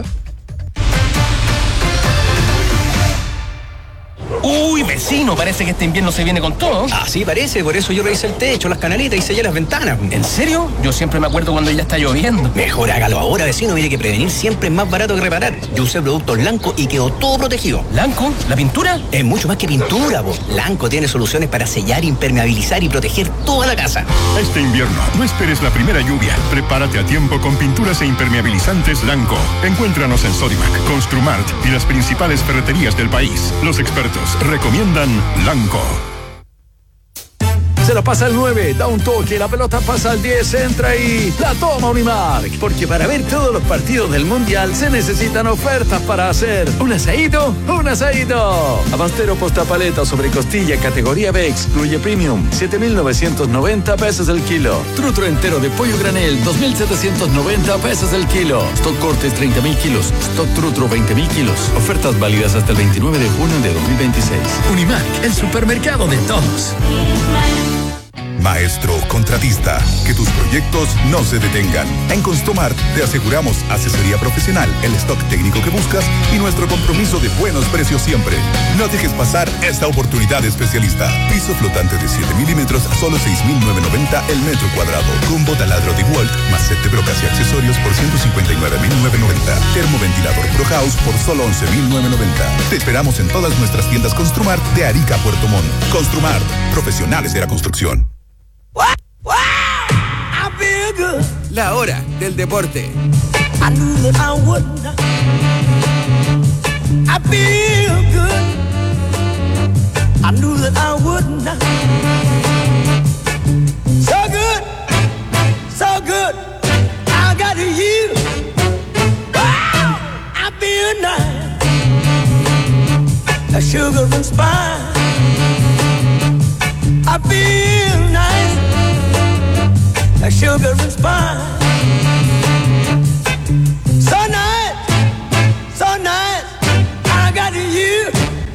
Uy, vecino, parece que este invierno se viene con todo. Así parece, por eso yo revisé el techo, las canaletas y sellé las ventanas. ¿En serio? Yo siempre me acuerdo cuando ya está lloviendo. Mejor hágalo ahora, vecino, mire que prevenir siempre es más barato que reparar. Yo usé productos Lanco y quedó todo protegido. ¿Lanco? ¿La pintura? Es mucho más que pintura, vos. Lanco tiene soluciones para sellar, impermeabilizar y proteger toda la casa. Este invierno, no esperes la primera lluvia. Prepárate a tiempo con pinturas e impermeabilizantes Lanco. Encuéntranos en Sodimac, Construmart y las principales ferreterías del país. Los expertos recomiendan Lanco. Se la pasa al nueve, da un toque, la pelota pasa al diez, entra y la toma Unimark. Porque para ver todos los partidos del Mundial se necesitan ofertas para hacer un asadito, un asadito. Abastero postapaleta sobre costilla categoría B excluye Premium, siete mil novecientos noventa pesos el kilo. Trutro entero de pollo granel, dos mil setecientos noventa pesos el kilo. Stock cortes treinta mil kilos, stock trutro veinte mil kilos. Ofertas válidas hasta el veintinueve de junio de dos mil veintiséis. Unimark, el supermercado de todos. Maestro contratista, que tus proyectos no se detengan. En Construmart te aseguramos asesoría profesional, el stock técnico que buscas y nuestro compromiso de buenos precios siempre. No dejes pasar esta oportunidad especialista. Piso flotante de siete milímetros a solo seis mil novecientos noventa el metro cuadrado. Combo taladro de Walt más set de brocas y accesorios por ciento cincuenta y nueve mil novecientos noventa. Termoventilador Pro House por solo once mil novecientos noventa. Te esperamos en todas nuestras tiendas Construmart de Arica a Puerto Montt. Construmart, profesionales de la construcción. La hora del deporte. I knew that I would not. I feel good. I knew that I would not. So good, so good. I got you. Wow, I feel nice. A sugar and spice. I feel nice. A sugar and spice. So nice, so nice, I got you.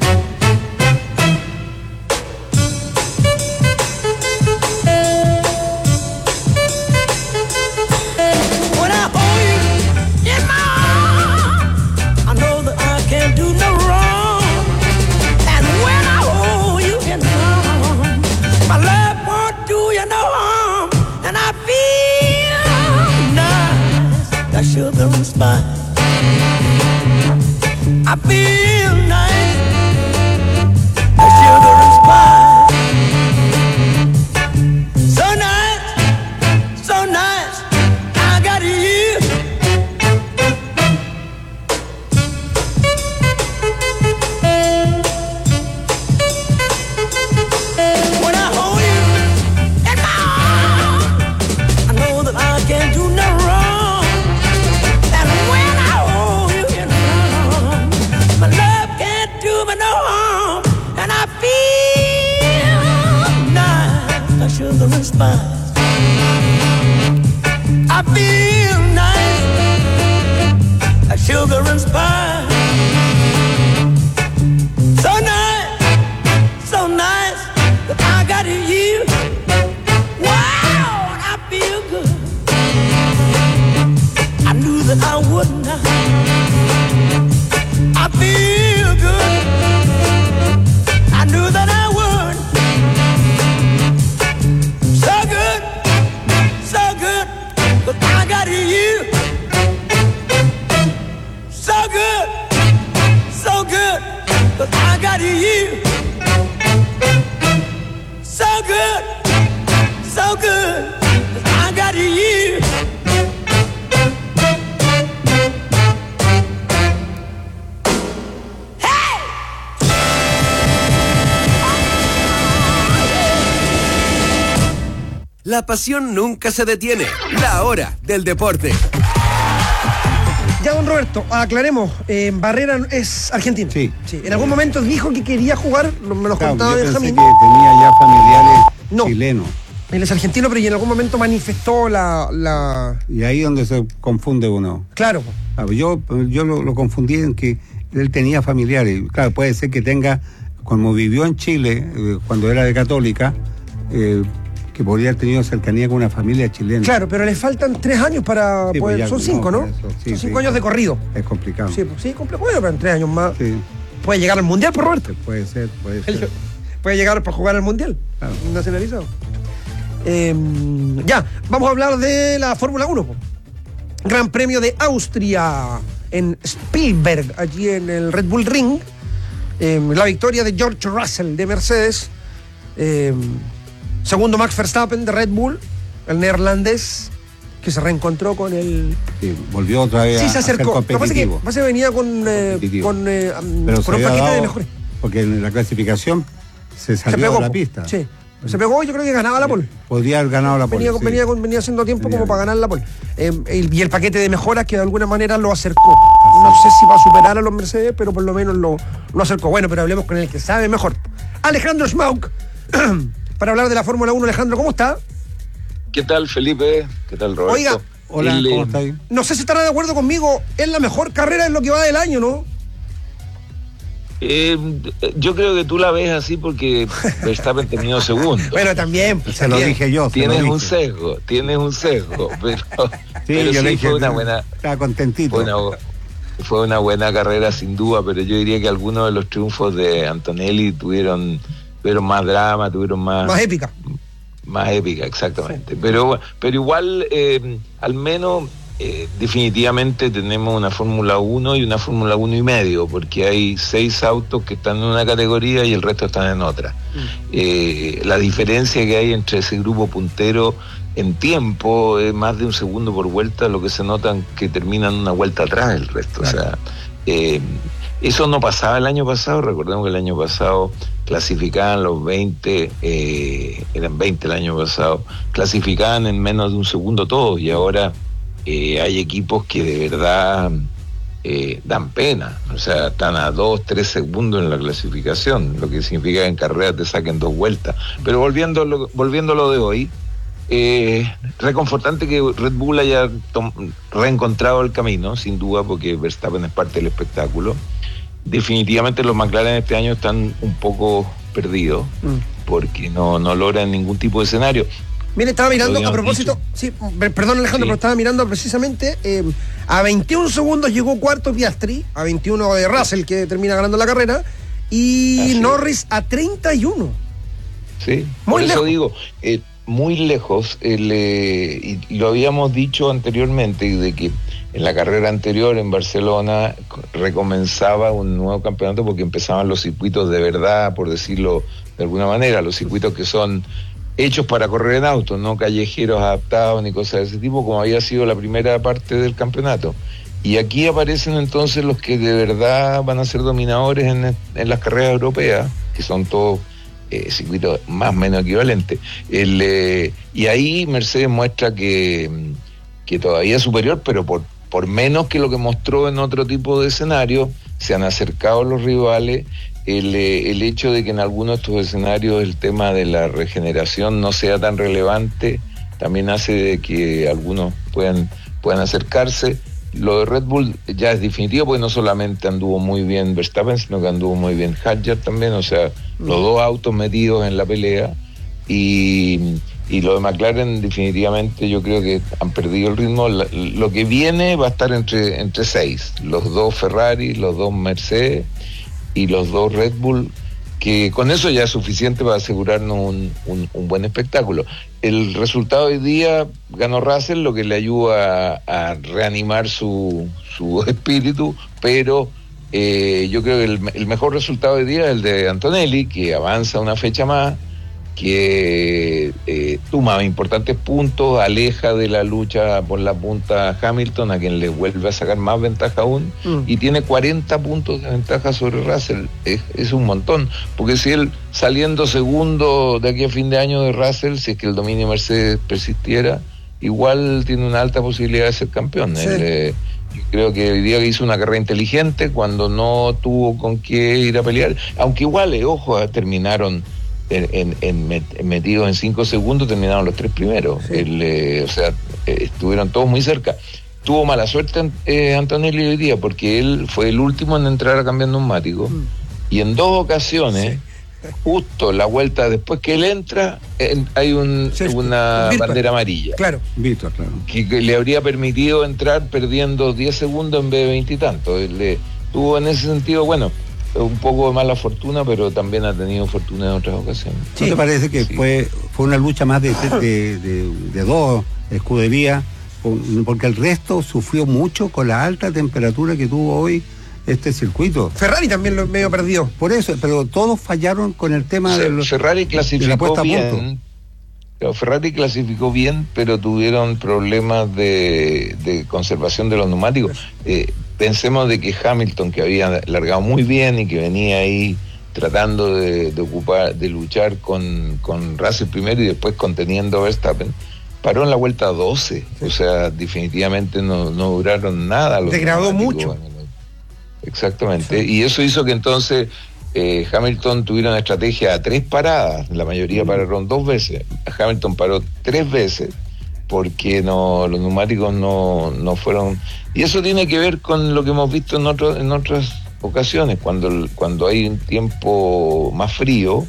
When I hold you in my arms, I know that I can't do no wrong. And when I hold you in my arms, my love won't do you no harm. And I feel nice, that sugar and spice. I feel nice, that sugar and spice. So nice, so nice, I got you. When I hold you in my arms, I know that I can't do no wrong. And when I hold you in my arms, my love can't do me no harm. And I feel nice, like sugar and spice. I feel nice, like sugar and spice. So nice, so nice, that I got you. Wow, I feel good. I knew that I would not. I feel good. I so good, I got you. La pasión nunca se detiene. La hora del deporte. Ya, don Roberto, aclaremos. Eh, Barrera es argentino. Sí. sí. En algún momento dijo que quería jugar, me lo Claro, contaba yo Benjamín. pensé que tenía ya familiares No. chilenos. Él es argentino, pero y en algún momento manifestó la... la... Y ahí es donde se confunde uno. Claro. Claro, yo yo lo, lo confundí en que él tenía familiares. Claro, puede ser que tenga, como vivió en Chile, eh, cuando era de Católica, eh, que podría haber tenido cercanía con una familia chilena. Claro, pero le faltan tres años para Sí, poder... pues ya, son cinco, ¿no? por eso, sí, son cinco sí. años de corrido. Es complicado. Sí, pues, sí, complejo. Bueno, pero en tres años más Sí, puede llegar al Mundial, por Roberto. puede ser, puede Él ser. puede llegar para jugar al Mundial. Claro. Nacionalizado. Eh, ya, vamos a hablar de la Fórmula uno. po. Gran Premio de Austria en Spielberg, allí en el Red Bull Ring. Eh, la victoria de George Russell de Mercedes. Eh, segundo Max Verstappen de Red Bull, el neerlandés, que se reencontró con el... Sí, volvió otra vez Sí, a, se a ser acercó. Lo que pasa es que, competitivo. pasa que venía con, eh, Competitivo. con, eh, Pero con se un había paquete de dado- mejores. Porque en la clasificación se Se salió pegó. de la po. pista. Sí. Se pegó y yo creo que ganaba la pole. Podría haber ganado la pole. Venía, sí. venía, con- venía haciendo tiempo Venía como para bien. ganar la pole. Eh, el- y el paquete de mejoras que de alguna manera lo acercó. No sé si va a superar a los Mercedes, pero por lo menos lo, lo acercó. Bueno, pero hablemos con el que sabe mejor. Alejandro Schmauk, para hablar de la Fórmula uno. Alejandro, ¿cómo está? ¿Qué tal, Felipe? ¿Qué tal, Roberto? Oiga, Hola, El, ¿cómo eh, está ahí? No sé si estará de acuerdo conmigo. Es la mejor carrera en lo que va del año, ¿no? eh, yo creo que tú la ves así porque Verstappen terminó segundo. Bueno, también. pues, Se lo también. dije yo. se lo Tienes un dije. sesgo, tienes un sesgo, pero Sí, pero yo sí le dije. fue una buena, Estaba contentito. fue una, fue una buena carrera sin duda, pero yo diría que algunos de los triunfos de Antonelli tuvieron, tuvieron más drama, tuvieron más, Más épica. más épica, exactamente. Pero, pero igual, eh, al menos, eh, definitivamente tenemos una Fórmula uno y una Fórmula uno y medio, porque hay seis autos que están en una categoría y el resto están en otra. Eh, la diferencia que hay entre ese grupo puntero en tiempo es más de un segundo por vuelta, lo que se nota que terminan una vuelta atrás el resto. Claro. O sea, eh, eso no pasaba el año pasado. Recordemos que el año pasado clasificaban los veinte, eh, eran veinte el año pasado, clasificaban en menos de un segundo todos, y ahora eh, hay equipos que de verdad eh, dan pena. O sea, están a dos, tres segundos en la clasificación, lo que significa que en carrera te saquen dos vueltas. Pero volviendo a lo, volviendo a lo de hoy, Eh, reconfortante que Red Bull haya tom- reencontrado el camino, sin duda, porque Verstappen es parte del espectáculo. Definitivamente los McLaren este año están un poco perdidos, Mm. porque no, no logran ningún tipo de escenario. Mire, estaba mirando, Lo a habíamos propósito, sí, per- perdón Alejandro, Sí. pero estaba mirando precisamente, eh, a veintiún segundos llegó cuarto Piastri, a veintiuno de Russell, que termina ganando la carrera, y Así es. Norris a treinta y uno. Sí, Muy por eso lejos. digo, eh, muy lejos, el, eh, y lo habíamos dicho anteriormente, de que en la carrera anterior en Barcelona recomenzaba un nuevo campeonato porque empezaban los circuitos de verdad, por decirlo de alguna manera, los circuitos que son hechos para correr en auto, no callejeros adaptados ni cosas de ese tipo, como había sido la primera parte del campeonato. Y aquí aparecen entonces los que de verdad van a ser dominadores en, en las carreras europeas, que son todos eh, circuitos más o menos equivalentes. El, eh, y ahí Mercedes muestra que, que todavía es superior, pero por, por menos que lo que mostró en otro tipo de escenario. Se han acercado los rivales. El, eh, el hecho de que en algunos de estos escenarios el tema de la regeneración no sea tan relevante también hace de que algunos puedan, puedan acercarse. Lo de Red Bull ya es definitivo, porque no solamente anduvo muy bien Verstappen, sino que anduvo muy bien Hadjar también, o sea, los dos autos metidos en la pelea. Y, y lo de McLaren definitivamente yo creo que han perdido el ritmo. La, lo que viene va a estar entre, entre seis, los dos Ferrari, los dos Mercedes y los dos Red Bull, que con eso ya es suficiente para asegurarnos un, un, un buen espectáculo. El resultado de hoy día ganó Russell, lo que le ayuda a, a reanimar su, su espíritu, pero eh, yo creo que el, el mejor resultado de hoy día es el de Antonelli, que avanza una fecha más, que eh, suma importantes puntos, aleja de la lucha por la punta a Hamilton, a quien le vuelve a sacar más ventaja aún, mm. y tiene cuarenta puntos de ventaja sobre Russell. Es, es un montón, porque si él saliendo segundo de aquí a fin de año de Russell, si es que el dominio de Mercedes persistiera, igual tiene una alta posibilidad de ser campeón. Sí. Él, eh, yo creo que hoy día hizo una carrera inteligente cuando no tuvo con qué ir a pelear, aunque igual, eh, ojo, terminaron en, en, en met, metidos en cinco segundos, terminaron los tres primeros. Sí. El, eh, o sea, eh, estuvieron todos muy cerca. Tuvo mala suerte eh, Antonelli hoy día, porque él fue el último en entrar a cambiar neumáticos, mm. y en dos ocasiones, sí. justo la vuelta después que él entra, eh, hay un, sí, una Virtual. bandera amarilla. Claro. Virtual, claro. Que, que le habría permitido entrar perdiendo diez segundos en vez de veinte y tanto. Él, tuvo en ese sentido, bueno, un poco de mala fortuna, pero también ha tenido fortuna en otras ocasiones. ¿No te parece que sí. fue, fue una lucha más de, de, de, de dos escuderías? Porque el resto sufrió mucho con la alta temperatura que tuvo hoy este circuito. Ferrari también lo medio perdió. Por eso, pero todos fallaron con el tema Se, de los, Ferrari clasificó de bien. Ferrari clasificó bien, pero tuvieron problemas de, de conservación de los neumáticos. Eh, pensemos de que Hamilton, que había largado muy bien y que venía ahí tratando de, de ocupar, de luchar con, con Russell primero y después conteniendo a Verstappen, paró en la vuelta doce. Sí. O sea, definitivamente no, no duraron nada. Degradó mucho. Exactamente. Sí. Y eso hizo que entonces eh, Hamilton tuviera una estrategia a tres paradas. La mayoría mm. pararon dos veces. Hamilton paró tres veces porque no, los neumáticos no, no fueron... Y eso tiene que ver con lo que hemos visto en, otro, en otras ocasiones. Cuando, cuando hay un tiempo más frío,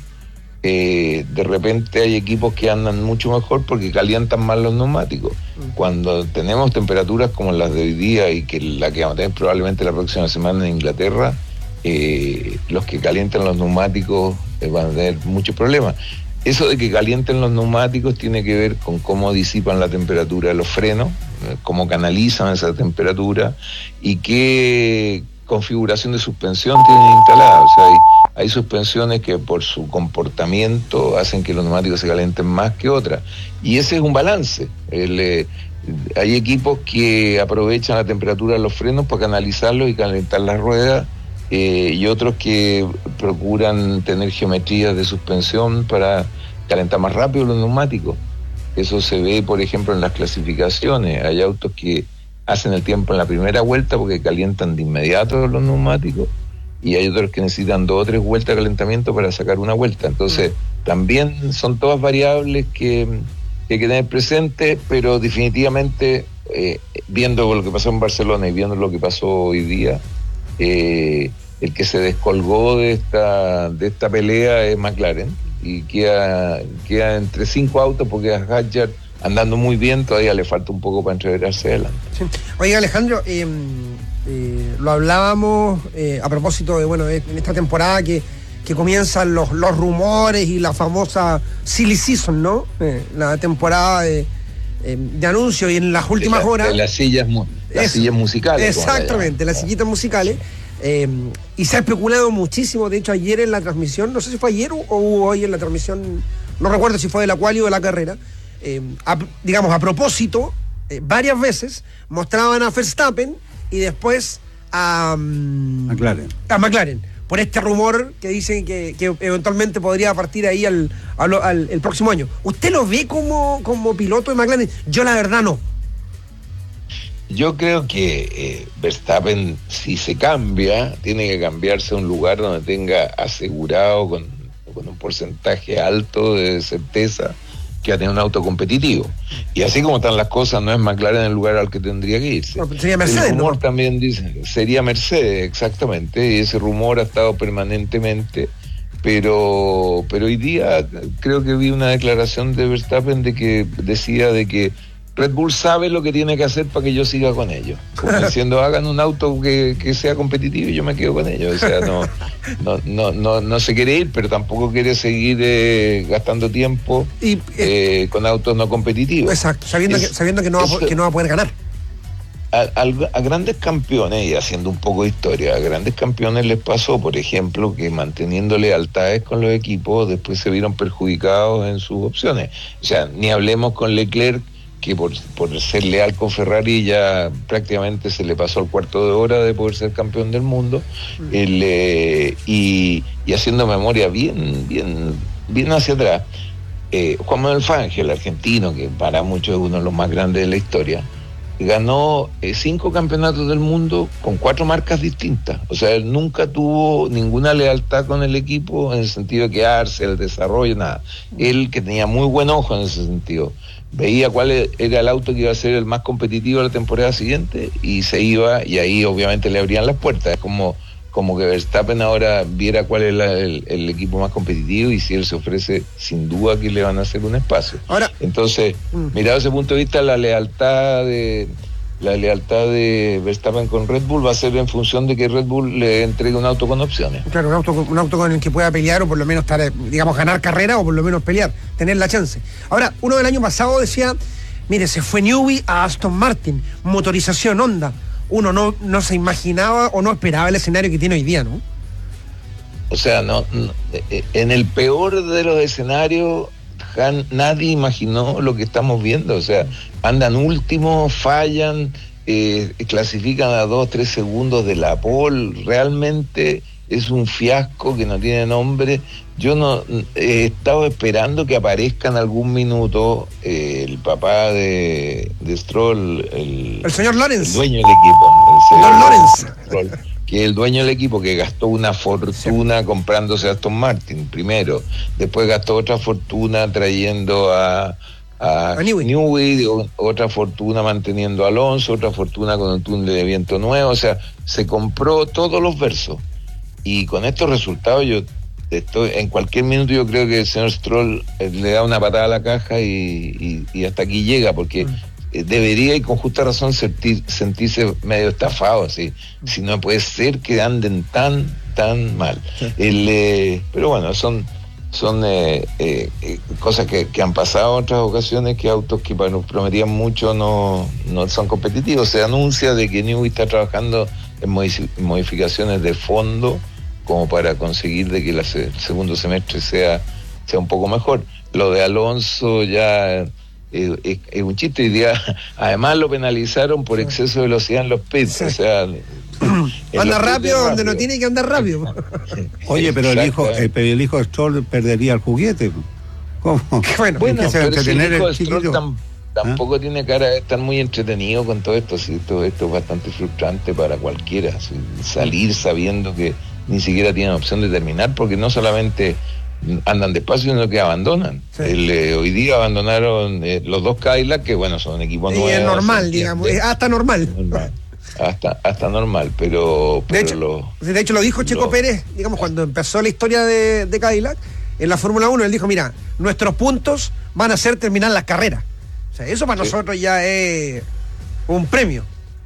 Eh, de repente hay equipos que andan mucho mejor porque calientan más los neumáticos. Mm. Cuando tenemos temperaturas como las de hoy día y que la que vamos a tener probablemente la próxima semana en Inglaterra, eh, los que calientan los neumáticos eh, van a tener muchos problemas. Eso de que calienten los neumáticos tiene que ver con cómo disipan la temperatura de los frenos, eh, cómo canalizan esa temperatura y qué configuración de suspensión tienen instalada. O sea, hay Hay suspensiones que por su comportamiento hacen que los neumáticos se calienten más que otras. Y ese es un balance. El, eh, hay equipos que aprovechan la temperatura de los frenos para canalizarlos y calentar las ruedas, eh, y otros que procuran tener geometrías de suspensión para calentar más rápido los neumáticos. Eso se ve, por ejemplo, en las clasificaciones. Hay autos que hacen el tiempo en la primera vuelta porque calientan de inmediato los neumáticos, y hay otros que necesitan dos o tres vueltas de calentamiento para sacar una vuelta. Entonces, mm. también son todas variables que, que hay que tener presente, pero definitivamente, eh, viendo lo que pasó en Barcelona y viendo lo que pasó hoy día, eh, el que se descolgó de esta, de esta pelea es McLaren, y queda, queda entre cinco autos porque a Hadjar, andando muy bien, todavía le falta un poco para entreverarse adelante. Sí. Oiga, Alejandro, eh, eh, lo hablábamos eh, a propósito de, bueno, en esta temporada que, que comienzan los, los rumores y la famosa silly season, ¿no? Eh, la temporada de, eh, de anuncios, y en las últimas de la, horas... De las sillas, las eso, sillas musicales. Exactamente, las sillitas musicales. Eh, y se ha especulado muchísimo. De hecho, ayer en la transmisión, no sé si fue ayer o hubo hoy en la transmisión, no recuerdo si fue de la quali o de la carrera, eh, a, digamos, a propósito, eh, varias veces mostraban a Verstappen y después a um, McLaren. a McLaren, por este rumor que dicen que, que eventualmente podría partir ahí al, al, al el próximo año. ¿Usted lo ve como, como piloto de McLaren? Yo la verdad no. Yo creo que eh, Verstappen, si se cambia, tiene que cambiarse a un lugar donde tenga asegurado con, con un porcentaje alto de certeza que va a tener un auto competitivo. Y así como están las cosas, no es McLaren el lugar al que tendría que irse. No, sería Mercedes, el rumor, ¿no? También dice, sería Mercedes, exactamente, y ese rumor ha estado permanentemente, pero pero hoy día creo que vi una declaración de Verstappen de que decía de que Red Bull sabe lo que tiene que hacer para que yo siga con ellos. Como diciendo, hagan un auto que, que sea competitivo y yo me quedo con ellos. O sea, no, no, no, no, no se quiere ir, pero tampoco quiere seguir eh, gastando tiempo y, eh, eh, con autos no competitivos. Exacto, sabiendo, es, que, sabiendo que, no va, eso, que no va a poder ganar. a, a, a grandes campeones, y haciendo un poco de historia, a grandes campeones les pasó, por ejemplo, que manteniendo lealtades con los equipos, después se vieron perjudicados en sus opciones. O sea, ni hablemos con Leclerc, que por, por ser leal con Ferrari ya prácticamente se le pasó el cuarto de hora de poder ser campeón del mundo. Mm. El, eh, y, y haciendo memoria bien, bien, bien hacia atrás, eh, Juan Manuel Fangio, el argentino, que para muchos es uno de los más grandes de la historia, ganó eh, cinco campeonatos del mundo con cuatro marcas distintas. O sea, él nunca tuvo ninguna lealtad con el equipo en el sentido de quedarse, el desarrollo, nada. Él, que tenía muy buen ojo en ese sentido, veía cuál era el auto que iba a ser el más competitivo la temporada siguiente y se iba, y ahí obviamente le abrían las puertas. Es como, como que Verstappen ahora viera cuál es la, el, el equipo más competitivo, y si él se ofrece, sin duda que le van a hacer un espacio. Ahora, entonces, mm. mirado desde ese punto de vista, la lealtad de la lealtad de Verstappen con Red Bull va a ser en función de que Red Bull le entregue un auto con opciones. Claro, un auto, un auto con el que pueda pelear, o por lo menos estar, digamos, ganar carrera, o por lo menos pelear, tener la chance. Ahora, uno del año pasado decía, mire, se fue Newey a Aston Martin, motorización Honda. Uno no, no se imaginaba o no esperaba el escenario que tiene hoy día, ¿no? O sea, no, no en el peor de los escenarios, Han, nadie imaginó lo que estamos viendo. O sea, andan últimos, fallan, eh, clasifican a dos, tres segundos de la pole. Realmente es un fiasco que no tiene nombre. Yo no he estado esperando que aparezca en algún minuto eh, el papá de, de Stroll, el, el señor Lawrence, el dueño del equipo, el señor Lawrence, Stroll, que es el dueño del equipo, que gastó una fortuna sí. comprándose a Aston Martin primero, después gastó otra fortuna trayendo a a, a Newey, Newey, otra fortuna manteniendo a Alonso, otra fortuna con un túnel de viento nuevo. O sea, se compró todos los versos, y con estos resultados yo estoy, en cualquier minuto yo creo que el señor Stroll eh, le da una patada a la caja y, y, y hasta aquí llega, porque mm. eh, debería, y con justa razón, sentir, sentirse medio estafado, así. Mm. Si no puede ser que anden tan, tan mal. Sí. El, eh, pero bueno, son son eh, eh, eh, cosas que, que han pasado en otras ocasiones, que autos que nos prometían mucho no, no son competitivos. Se anuncia de que Newey está trabajando en modificaciones de fondo como para conseguir de que el segundo semestre sea, sea un poco mejor. Lo de Alonso ya eh, es, es un chiste. Hoy día, además, lo penalizaron por exceso de velocidad en los pits. Sí. O sea, anda rápido donde no tiene que andar rápido. Oye, pero el hijo, el, el hijo de Stroll perdería el juguete. ¿Cómo? Bueno, bueno, pero si el hijo de Stroll tam, tampoco ¿Ah? tiene cara de estar muy entretenido con todo esto. ¿Sí? Todo esto es bastante frustrante para cualquiera. ¿Sí? Salir sabiendo que ni siquiera tienen opción de terminar, porque no solamente andan despacio, sino que abandonan. Sí. El, eh, hoy día abandonaron eh, los dos Cadillac, que bueno, son equipos sí, nuevos. Es normal, digamos, es hasta normal. normal. Hasta, hasta normal, pero... pero de, hecho, lo, de hecho lo dijo Checo lo, Pérez, digamos, cuando empezó la historia de, de Cadillac, en la Fórmula uno, él dijo, mira, nuestros puntos van a ser terminar las carreras. O sea, eso para sí. nosotros ya es un premio.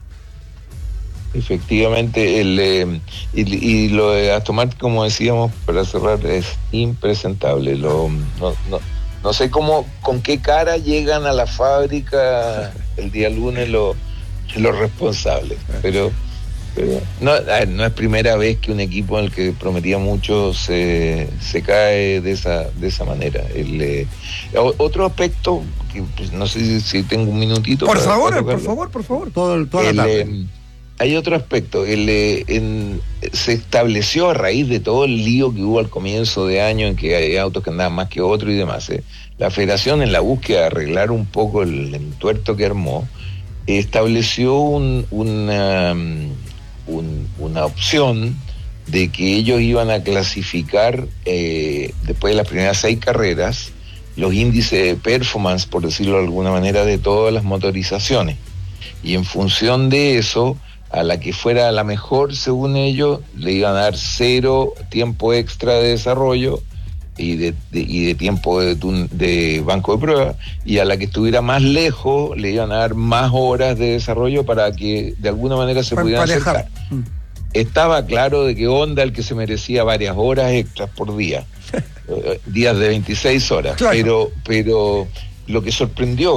Efectivamente, el, eh, y, y lo de Aston Martin, como decíamos, para cerrar, es impresentable. Lo, no, no, no sé cómo, con qué cara llegan a la fábrica el día lunes los los responsables, pero, pero no, no es primera vez que un equipo en el que prometía mucho se, se cae de esa de esa manera. El, eh, otro aspecto que pues, no sé si, si tengo un minutito. Por para, favor, para por favor, por favor. Todo, toda el, la tarde. Eh, hay otro aspecto. El, eh, en, se estableció a raíz de todo el lío que hubo al comienzo de año, en que hay autos que andaban más que otros y demás. Eh, la Federación, en la búsqueda de arreglar un poco el entuerto que armó, estableció un, una, un, una opción de que ellos iban a clasificar eh, después de las primeras seis carreras los índices de performance, por decirlo de alguna manera, de todas las motorizaciones, y en función de eso, a la que fuera la mejor, según ellos, le iban a dar cero tiempo extra de desarrollo y de, de, y de tiempo de, de banco de prueba, y a la que estuviera más lejos le iban a dar más horas de desarrollo para que de alguna manera se pudieran acercar. Mm. Estaba claro de que Honda el que se merecía varias horas extras por día, días de veintiséis horas, claro. pero pero lo que sorprendió,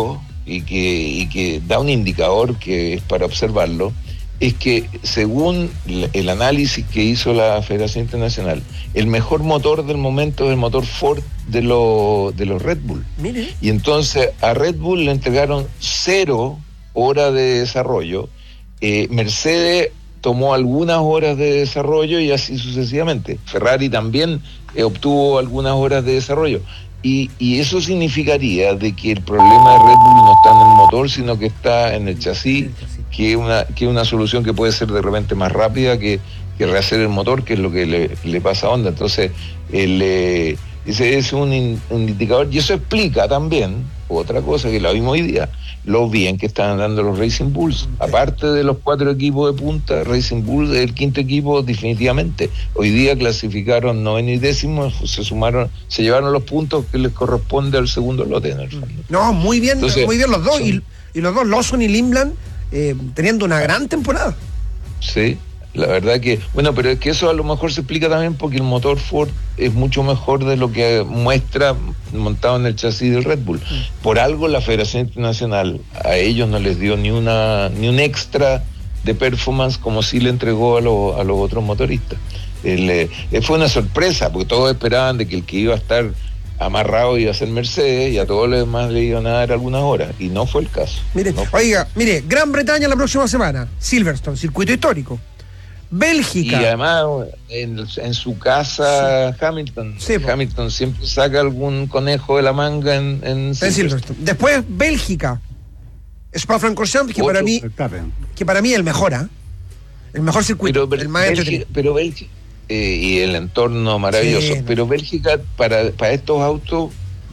y que, y que da un indicador que es para observarlo, es que según el análisis que hizo la Federación Internacional, el mejor motor del momento es el motor Ford de, lo, de los Red Bull. Mire. Y entonces a Red Bull le entregaron cero horas de desarrollo, eh, Mercedes tomó algunas horas de desarrollo y así sucesivamente. Ferrari también eh, obtuvo algunas horas de desarrollo. Y, y eso significaría de que el problema de Red Bull no está en el motor, sino que está en el chasis, que es una, que es una solución que puede ser de repente más rápida que, que rehacer el motor, que es lo que le, le pasa a Honda. Entonces, el, eh, ese es un, in, un indicador, y eso explica también otra cosa que la vimos hoy día, lo bien que están andando los Racing Bulls. Aparte de los cuatro equipos de punta, Racing Bulls es el quinto equipo definitivamente. Hoy día clasificaron noveno y décimo, se sumaron, se llevaron los puntos que les corresponde al segundo lote en el fondo. No, muy bien, Entonces, muy bien los dos, son, y, y los dos, Lawson y Lindblad, eh, teniendo una gran temporada. Sí, la verdad que, bueno, pero es que eso a lo mejor se explica también porque el motor Ford es mucho mejor de lo que muestra montado en el chasis del Red Bull. Por algo la Federación Internacional a ellos no les dio ni una ni un extra de performance como sí le entregó a, lo, a los otros motoristas. El, eh, fue una sorpresa porque todos esperaban de que el que iba a estar amarrado iba a ser Mercedes y a todos los demás le iban a dar algunas horas, y no fue el caso. Mire, no oiga, mire, Gran Bretaña la próxima semana, Silverstone, circuito histórico. Bélgica. Y además en, en su casa sí. Hamilton sí, Hamilton siempre saca algún conejo de la manga en, en Silverstone. Silverstone. Después Bélgica, Spa-Francorchamps, que para mí que para mí es el mejor, ¿eh? El mejor circuito, pero, el más Bélgica, pero Bélgica eh, y el entorno maravilloso, sí, pero Bélgica para, para estos autos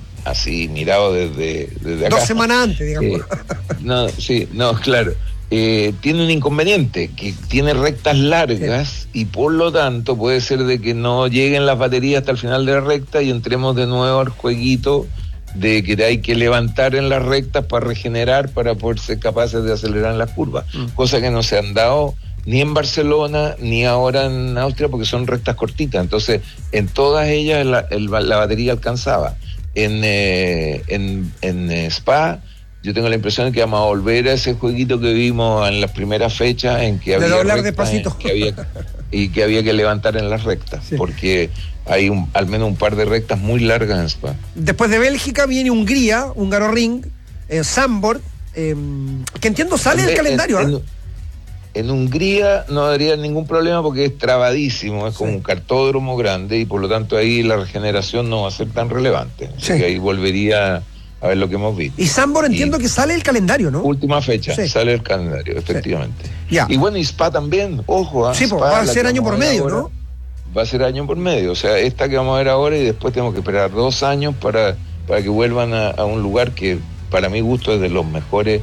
así mirado desde, desde acá, dos semanas antes, digamos. Eh, no, sí, no, claro. Eh, tiene un inconveniente, que tiene rectas largas, sí, y por lo tanto puede ser de que no lleguen las baterías hasta el final de la recta y entremos de nuevo al jueguito de que hay que levantar en las rectas para regenerar, para poder ser capaces de acelerar en las curvas, mm. cosa que no se han dado ni en Barcelona ni ahora en Austria porque son rectas cortitas. Entonces en todas ellas la, el, la batería alcanzaba. En, eh, en, en Spa yo tengo la impresión de que vamos a volver a ese jueguito que vimos en las primeras fechas en que había, doblar despacito. Que había y que había que levantar en las rectas, sí, porque hay un, al menos un par de rectas muy largas en Spa. Después de Bélgica viene Hungría, Hungaroring, eh, Zandvoort, eh, que entiendo sale del calendario. En, ¿eh? en, en Hungría no habría ningún problema porque es trabadísimo, es sí, como un cartódromo grande y por lo tanto ahí la regeneración no va a ser tan relevante. Sí. Así que ahí volvería a ver lo que hemos visto. Y Zandvoort entiendo y que sale el calendario, ¿no? Última fecha, sí, sale el calendario, efectivamente. Sí. Ya. Y bueno, y Spa también, ojo. ¿eh? Sí, Spa, pues va a ser año por medio, ahora, ¿no? Va a ser año por medio, o sea, esta que vamos a ver ahora y después tenemos que esperar dos años para, para que vuelvan a, a un lugar que para mi gusto es de los mejores,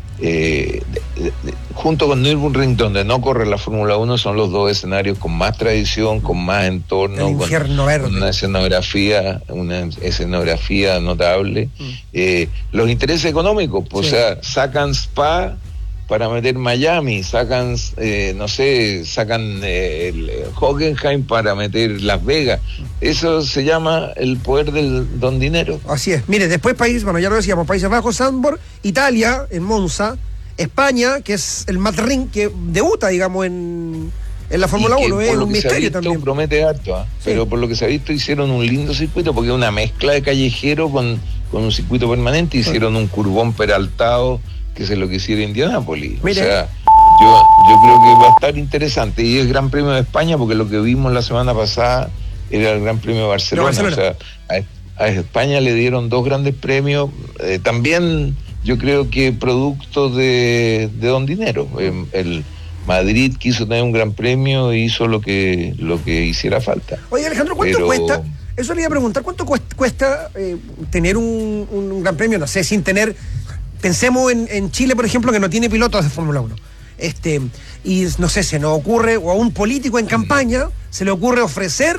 eh, de, de, de, junto con Nürburgring, donde no corre la Fórmula uno, son los dos escenarios con más tradición, con más entorno, el infierno con, verde, con una escenografía, una escenografía notable. Mm. Eh, los intereses económicos, pues, sí, o sea, sacan Spa para meter Miami, sacan, eh, no sé, sacan eh, el Hockenheim para meter Las Vegas. Eso se llama el poder del don dinero. Así es. Mire, después país, bueno, ya lo decíamos, Países Bajos, Zandvoort, Italia, en Monza, España, que es el Mat-Ring, que debuta, digamos, en, en la Fórmula uno, es un misterio visto, también. Promete harto, ¿eh? Sí. Pero por lo que se ha visto hicieron un lindo circuito, porque es una mezcla de callejero con, con un circuito permanente, hicieron un curvón peraltado, que se lo quisiera Indianápolis. Mire. O sea, yo, yo creo que va a estar interesante y es Gran Premio de España porque lo que vimos la semana pasada era el Gran Premio de Barcelona. No, Barcelona. O sea, a, a España le dieron dos grandes premios, eh, también yo creo que producto de, de don dinero. Eh, el Madrid quiso tener un gran premio e hizo lo que, lo que hiciera falta. Oye, Alejandro, ¿cuánto Pero... cuesta? Eso le iba a preguntar, ¿cuánto cuesta, cuesta eh, tener un, un gran premio? No sé, sin tener... Pensemos en, en Chile, por ejemplo, que no tiene pilotos de Fórmula uno. Este, y no sé, se nos ocurre, o a un político en campaña, se le ocurre ofrecer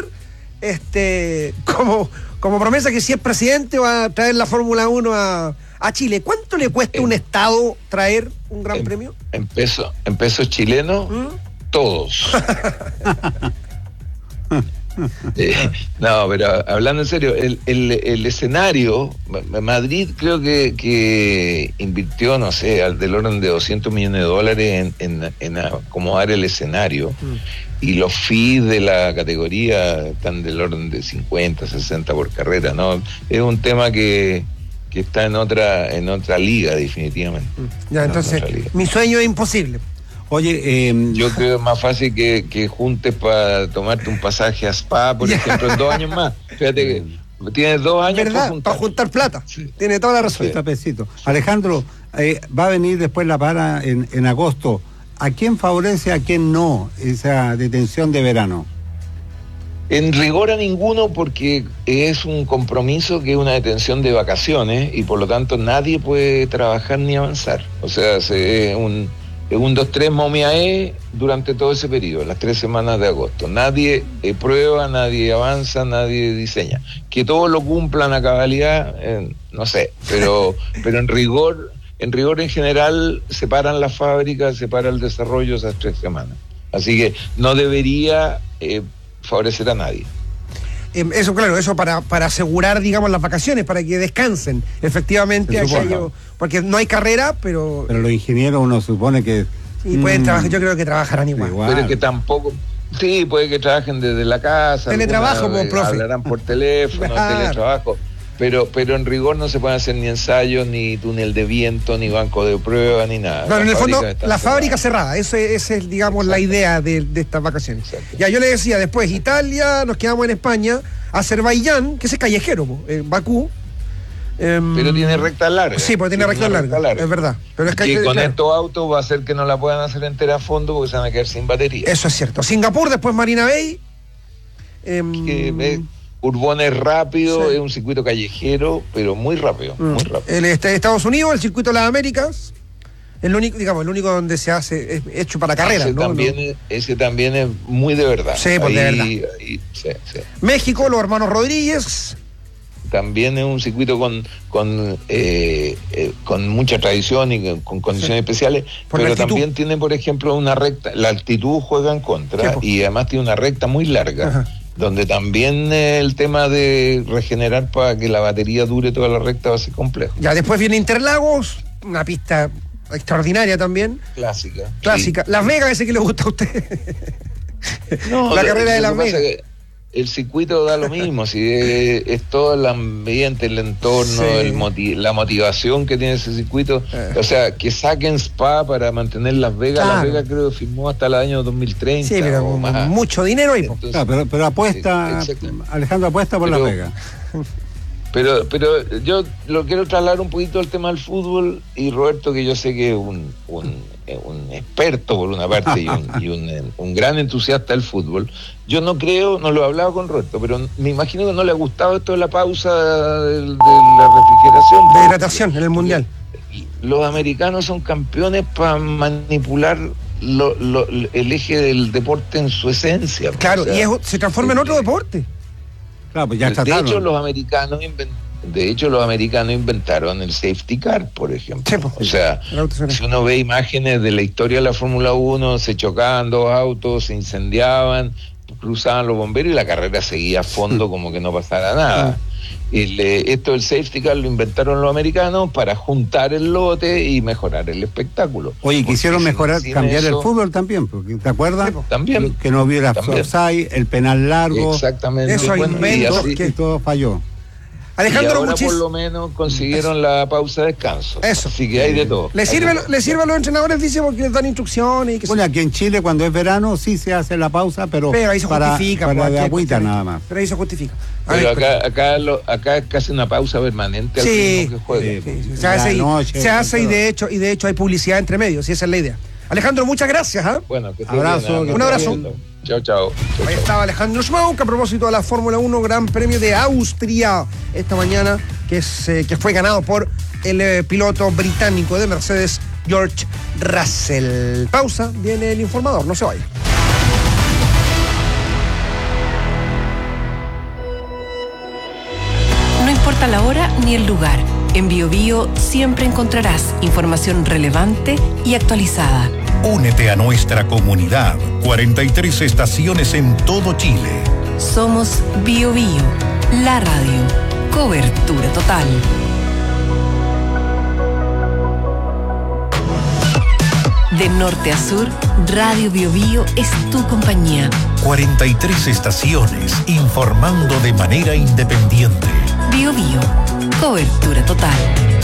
este como, como promesa que si es presidente va a traer la Fórmula uno a, a Chile. ¿Cuánto le cuesta a un Estado traer un gran en, premio? En pesos en peso chilenos, ¿Mm? Todos. Eh, no, pero hablando en serio, el, el, el escenario, Madrid creo que, que invirtió, no sé, al del orden de doscientos millones de dólares en, en, en acomodar el escenario. Mm. Y los fees de la categoría están del orden de cincuenta, sesenta por carrera, ¿no? Es un tema que, que está en otra, en otra liga, definitivamente. Ya, entonces, mi sueño es imposible. Oye, eh, yo creo que es más fácil que, que juntes para tomarte un pasaje a Spa, por ejemplo, en dos años más. Fíjate que tienes dos años ¿verdad? Para juntar, para juntar plata. Sí. Tiene toda la razón. Sí. Alejandro, eh, va a venir después la para en, en agosto. ¿A quién favorece, a quién no esa detención de verano? En rigor a ninguno, porque es un compromiso que es una detención de vacaciones y por lo tanto nadie puede trabajar ni avanzar. O sea, es un, un dos tres momiae durante todo ese periodo, las tres semanas de agosto. Nadie eh, prueba, nadie avanza, nadie diseña. Que todos lo cumplan a cabalidad, eh, no sé, pero, pero en rigor... En rigor, en general, se paran las fábricas, se para el desarrollo esas tres semanas. Así que no debería eh, favorecer a nadie. Eh, eso, claro, eso para, para asegurar, digamos, las vacaciones, para que descansen, efectivamente. Aquello, porque no hay carrera, pero... Pero los ingenieros uno supone que... Sí, pueden mmm, trabajar, yo creo que trabajarán igual. igual. Pero que tampoco... Sí, puede que trabajen desde la casa. Teletrabajo, como profe. Hablarán por teléfono, claro. teletrabajo. Pero, pero en rigor no se pueden hacer ni ensayos, ni túnel de viento, ni banco de prueba, ni nada. No, en el fondo, la fábrica cerrada, esa es, es, digamos, exacto, la idea de, de estas vacaciones. Exacto. Ya yo le decía, después Italia, nos quedamos en España, Azerbaiyán, que ese es callejero, eh, Bakú. Eh, pero tiene recta larga. Sí, porque tiene, tiene recta, larga, recta larga, es verdad. Pero es que, que con claro, estos autos va a hacer que no la puedan hacer entera a fondo porque se van a quedar sin batería. Eso es cierto. Singapur, después Marina Bay. Eh, que, eh, Urbón es rápido, sí, es un circuito callejero, pero muy rápido, mm. muy rápido. El este, Estados Unidos, el circuito de las Américas, el único, digamos, el único donde se hace, es hecho para carreras, ese ¿no? También ¿no? Es, ese también es muy de verdad. Sí, pues de verdad. Ahí, sí, sí. México, los hermanos Rodríguez. También es un circuito con con eh, eh, con mucha tradición y con, con condiciones sí, especiales, por pero también tiene, por ejemplo, una recta, la altitud juega en contra, sí, y además tiene una recta muy larga. Ajá. Donde también eh, el tema de regenerar para que la batería dure toda la recta va a ser complejo. Ya, después viene Interlagos, una pista extraordinaria también. Clásica. Clásica. Sí. Las Vegas, ese que le gusta a usted. No, la lo, carrera de Las Vegas. El circuito da lo mismo, si es, es todo el ambiente, el entorno, sí, el motiv- la motivación que tiene ese circuito. Eh. O sea, que saquen Spa para mantener Las Vegas. Claro. Las Vegas creo que firmó hasta el año dos mil treinta. Sí, pero o más. Mucho dinero ahí. Entonces, claro, pero, pero apuesta, sí, Alejandro apuesta por pero, Las Vegas. Pero, pero yo lo quiero trasladar un poquito al tema del fútbol, y Roberto, que yo sé que es un, un, un experto por una parte y, un, y un, un gran entusiasta del fútbol. Yo no creo, no lo he hablado con Roberto, pero me imagino que no le ha gustado esto de la pausa de, de la refrigeración. De hidratación en el Mundial. Los americanos son campeones para manipular lo, lo, el eje del deporte en su esencia. Claro, o sea, y es, se transforma en otro deporte. Claro, pues ya de hecho, los americanos invent, de hecho, los americanos inventaron el safety car, por ejemplo. Sí, pues, o sea, si uno ve imágenes de la historia de la Fórmula uno, se chocaban dos autos, se incendiaban, cruzaban los bomberos y la carrera seguía a fondo como que no pasara nada. El, eh, esto del safety car lo inventaron los americanos para juntar el lote y mejorar el espectáculo. Oye, porque quisieron mejorar, cambiar eso, el fútbol también, porque ¿te acuerdas? Sí, también. Que no hubiera offside, el penal largo. Exactamente. Eso inventó que todo falló. Alejandro, y ahora muchis... por lo menos consiguieron la pausa de descanso. Eso. Así que hay de todo. ¿Le sirve, de todo. le sirve a los entrenadores, dice, porque les dan instrucciones? Y que bueno, se... aquí en Chile cuando es verano sí se hace la pausa, pero, pero ahí se para, justifica, para de agüita nada más. Pero ahí se justifica. A pero ver, acá, acá, lo, acá es casi una pausa permanente al sí, ritmo que juega. Sí, sí. Se hace, noche, y, se hace y de hecho y de hecho hay publicidad entre medios, y esa es la idea. Alejandro, muchas gracias. ¿eh? Bueno, que abrazo, bien, un abrazo. Chao, chao. Ahí estaba Alejandro Schmauk a propósito de la Fórmula uno Gran Premio de Austria esta mañana, que, es, eh, que fue ganado por el eh, piloto británico de Mercedes, George Russell. Pausa, viene el informador, no se vaya. No importa la hora ni el lugar, en BioBio siempre encontrarás información relevante y actualizada. Únete a nuestra comunidad. cuarenta y tres estaciones en todo Chile. Somos Bio Bio, la radio. Cobertura total. De norte a sur, Radio Bio Bio es tu compañía. cuarenta y tres estaciones informando de manera independiente. Bio Bio, cobertura total.